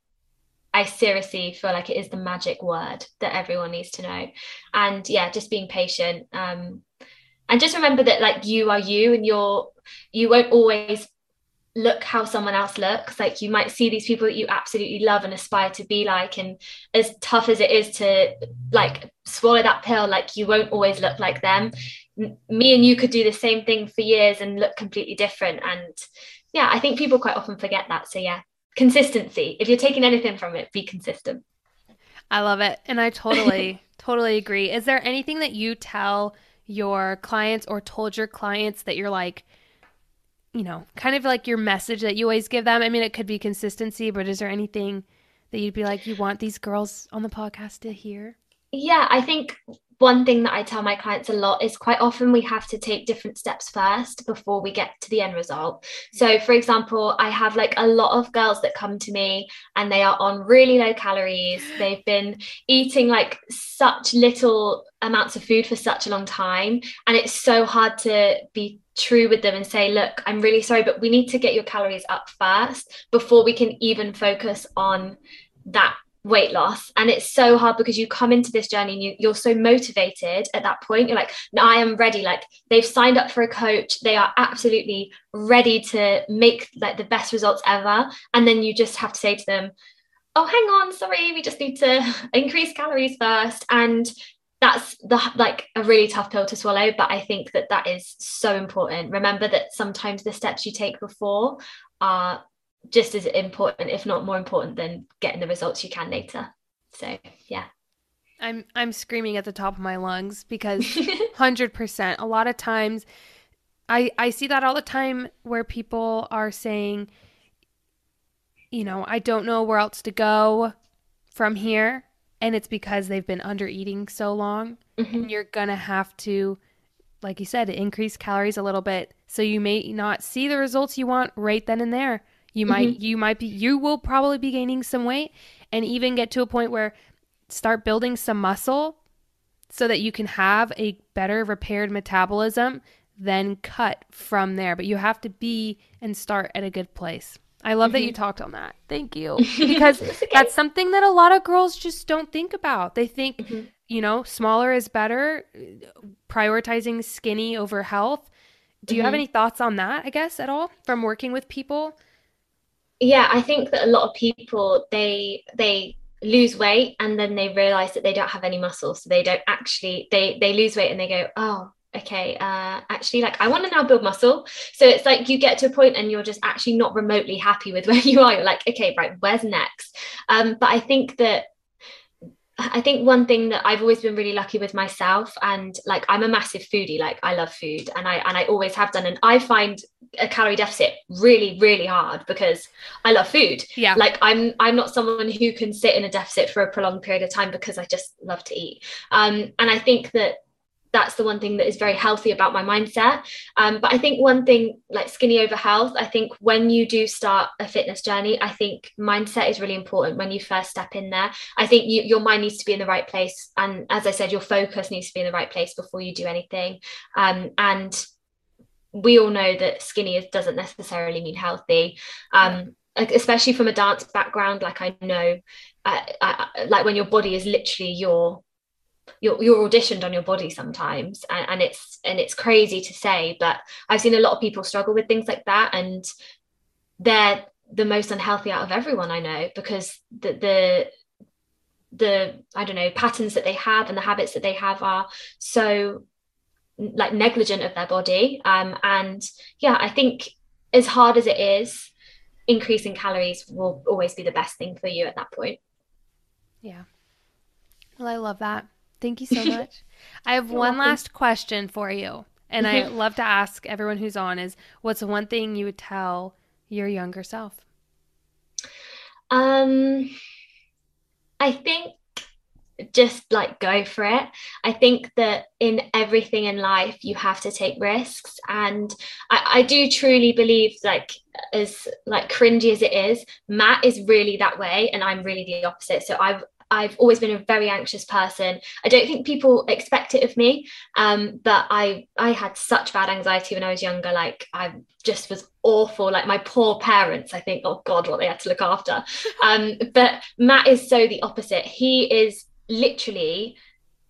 I seriously feel like it is the magic word that everyone needs to know. And yeah, just being patient. Um, and just remember that like you are you and you're you won't always look how someone else looks. Like you might see these people that you absolutely love and aspire to be like, and as tough as it is to like swallow that pill, like you won't always look like them. Me and you could do the same thing for years and look completely different. And yeah, I think people quite often forget that. So yeah, consistency. If you're taking anything from it, be consistent. I love it. And I totally, totally agree. Is there anything that you tell your clients or told your clients that you're like, you know, kind of like your message that you always give them? I mean, it could be consistency, but is there anything that you'd be like, you want these girls on the podcast to hear? Yeah, I think one thing that I tell my clients a lot is quite often we have to take different steps first before we get to the end result. So for example, I have like a lot of girls that come to me and they are on really low calories. They've been eating like such little amounts of food for such a long time. And it's so hard to be true with them and say, look, I'm really sorry, but we need to get your calories up first before we can even focus on that weight loss. And it's so hard because you come into this journey and you, you're so motivated at that point. You're like, no, I am ready. Like they've signed up for a coach. They are absolutely ready to make like the best results ever. And then you just have to say to them, oh, hang on, sorry, we just need to increase calories first. And that's the like a really tough pill to swallow. But I think that that is so important. Remember that sometimes the steps you take before are just as important, if not more important, than getting the results you can later. So yeah. I'm I'm screaming at the top of my lungs because one hundred percent. A lot of times I I see that all the time where people are saying, you know, I don't know where else to go from here. And it's because they've been under eating so long. Mm-hmm. And you're going to have to, like you said, increase calories a little bit. So you may not see the results you want right then and there. You might, mm-hmm. you might be, you will probably be gaining some weight and even get to a point where start building some muscle so that you can have a better repaired metabolism, then cut from there. But you have to be and start at a good place. I love mm-hmm. that you talked on that. Thank you. Because okay. That's something that a lot of girls just don't think about. They think, mm-hmm. you know, smaller is better, prioritizing skinny over health. Do you mm-hmm. have any thoughts on that, I guess, at all from working with people? Yeah, I think that a lot of people, they they lose weight and then they realize that they don't have any muscle. So they don't actually, they they lose weight and they go, oh, okay, uh, actually, like I want to now build muscle. So it's like you get to a point and you're just actually not remotely happy with where you are. You're like, okay, right, where's next? Um, but I think that I think one thing that I've always been really lucky with myself, and like I'm a massive foodie, like I love food and I and I always have done. And I find a calorie deficit really, really hard because I love food. Yeah. Like I'm I'm not someone who can sit in a deficit for a prolonged period of time because I just love to eat. Um, and I think that that's the one thing that is very healthy about my mindset. Um, but I think one thing like skinny over health, I think when you do start a fitness journey, I think mindset is really important when you first step in there. I think you, your mind needs to be in the right place. And as I said, your focus needs to be in the right place before you do anything. Um, and we all know that skinny is, doesn't necessarily mean healthy. Um, especially from a dance background. Like I know, uh, I, like when your body is literally your You're, you're auditioned on your body sometimes, and, and it's and it's crazy to say, but I've seen a lot of people struggle with things like that, and they're the most unhealthy out of everyone I know, because the the the I don't know patterns that they have and the habits that they have are so like negligent of their body. Um, and yeah, I think as hard as it is, increasing calories will always be the best thing for you at that point. Yeah. Well, I love that. Thank you so much. I have You're one welcome. last question for you. And I love to ask everyone who's on is, what's the one thing you would tell your younger self? Um, I think just like go for it. I think that in everything in life, you have to take risks. And I, I do truly believe, like, as like cringy as it is, Matt is really that way. And I'm really the opposite. So I've I've always been a very anxious person. I don't think people expect it of me, um, but I I had such bad anxiety when I was younger. Like I just was awful. Like my poor parents, I think, oh God, what they had to look after. Um, but Matt is so the opposite. He is literally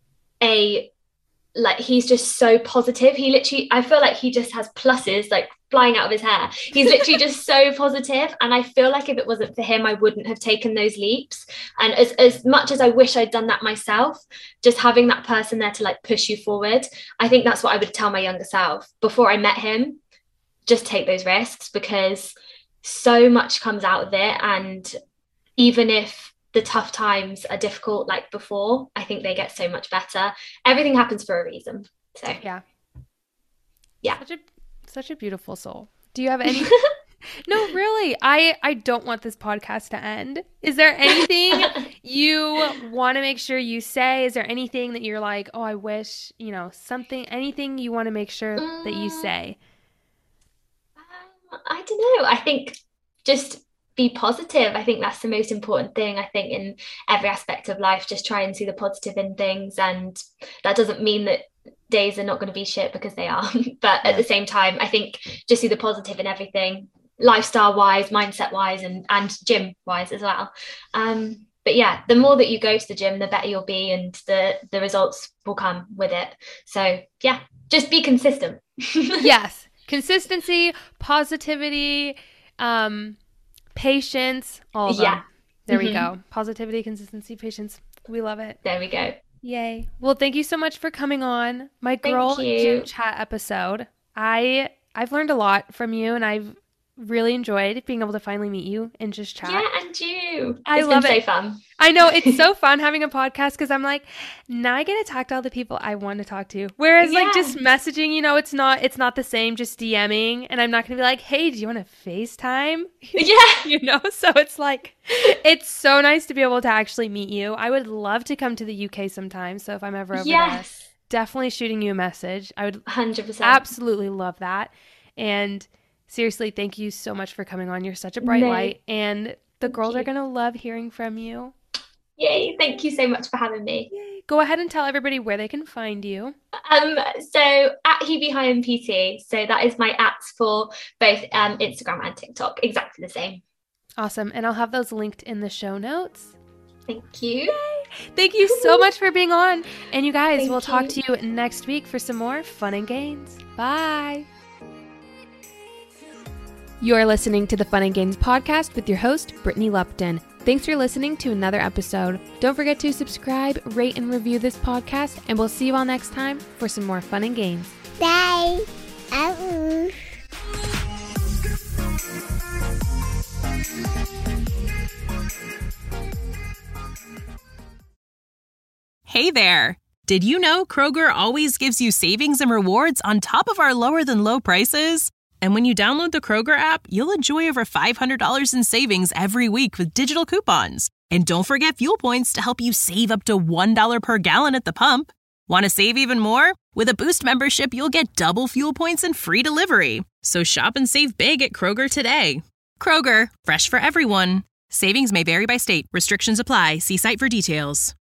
a, like, he's just so positive. He literally, I feel like he just has pluses, like flying out of his hair. He's literally just so positive, and I feel like if it wasn't for him, I wouldn't have taken those leaps. And as, as much as I wish I'd done that myself, just having that person there to like push you forward, I think that's what I would tell my younger self before I met him. Just take those risks, because so much comes out of it, and even if the tough times are difficult like before, I think they get so much better. Everything happens for a reason. So yeah yeah such a Such a beautiful soul. Do you have any? No, really. I, I don't want this podcast to end. Is there anything you want to make sure you say? Is there anything that you're like, oh, I wish, you know, something, anything you want to make sure um, that you say? Um, I don't know. I think just be positive. I think that's the most important thing. I think in every aspect of life, just try and see the positive in things. And that doesn't mean that days are not going to be shit, because they are. But yeah. At the same time, I think just see the positive in everything, lifestyle wise, mindset wise, and and gym wise as well. Um but yeah, the more that you go to the gym, the better you'll be, and the the results will come with it. So yeah, just be consistent. Yes, consistency, positivity, um patience, all of yeah them. There mm-hmm. we go. Positivity, consistency, patience. We love it. There we go. Yay. Well, thank you so much for coming on my Girl Gym Chat episode. I, I've learned a lot from you, and I've really enjoyed being able to finally meet you and just chat. Yeah, and you. I it's love been it. so fun. I know. It's so fun having a podcast, because I'm like, now I get to talk to all the people I want to talk to. Whereas yeah. like just messaging, you know, it's not it's not the same, just DMing. And I'm not going to be like, hey, do you want to FaceTime? Yeah. You know, so it's like, it's so nice to be able to actually meet you. I would love to come to the U K sometime. So if I'm ever over yes. there, definitely shooting you a message. I would one hundred percent absolutely love that. And seriously, thank you so much for coming on. You're such a bright no. light, and the thank girls you. are going to love hearing from you. Yay, thank you so much for having me. Yay. Go ahead and tell everybody where they can find you. Um, so at Hebe Hyam P T, so that is my at for both um, Instagram and TikTok, exactly the same. Awesome, and I'll have those linked in the show notes. Thank you. Yay. Thank you so much for being on. And you guys, Thank we'll you. talk to you next week for some more fun and gains. Bye. You're listening to the Fun and Gains podcast with your host, Brittany Lupton. Thanks for listening to another episode. Don't forget to subscribe, rate, and review this podcast, and we'll see you all next time for some more fun and gains. Bye. Oh. Hey there. Did you know Kroger always gives you savings and rewards on top of our lower than low prices? And when you download the Kroger app, you'll enjoy over five hundred dollars in savings every week with digital coupons. And don't forget fuel points to help you save up to one dollar per gallon at the pump. Want to save even more? With a Boost membership, you'll get double fuel points and free delivery. So shop and save big at Kroger today. Kroger, fresh for everyone. Savings may vary by state. Restrictions apply. See site for details.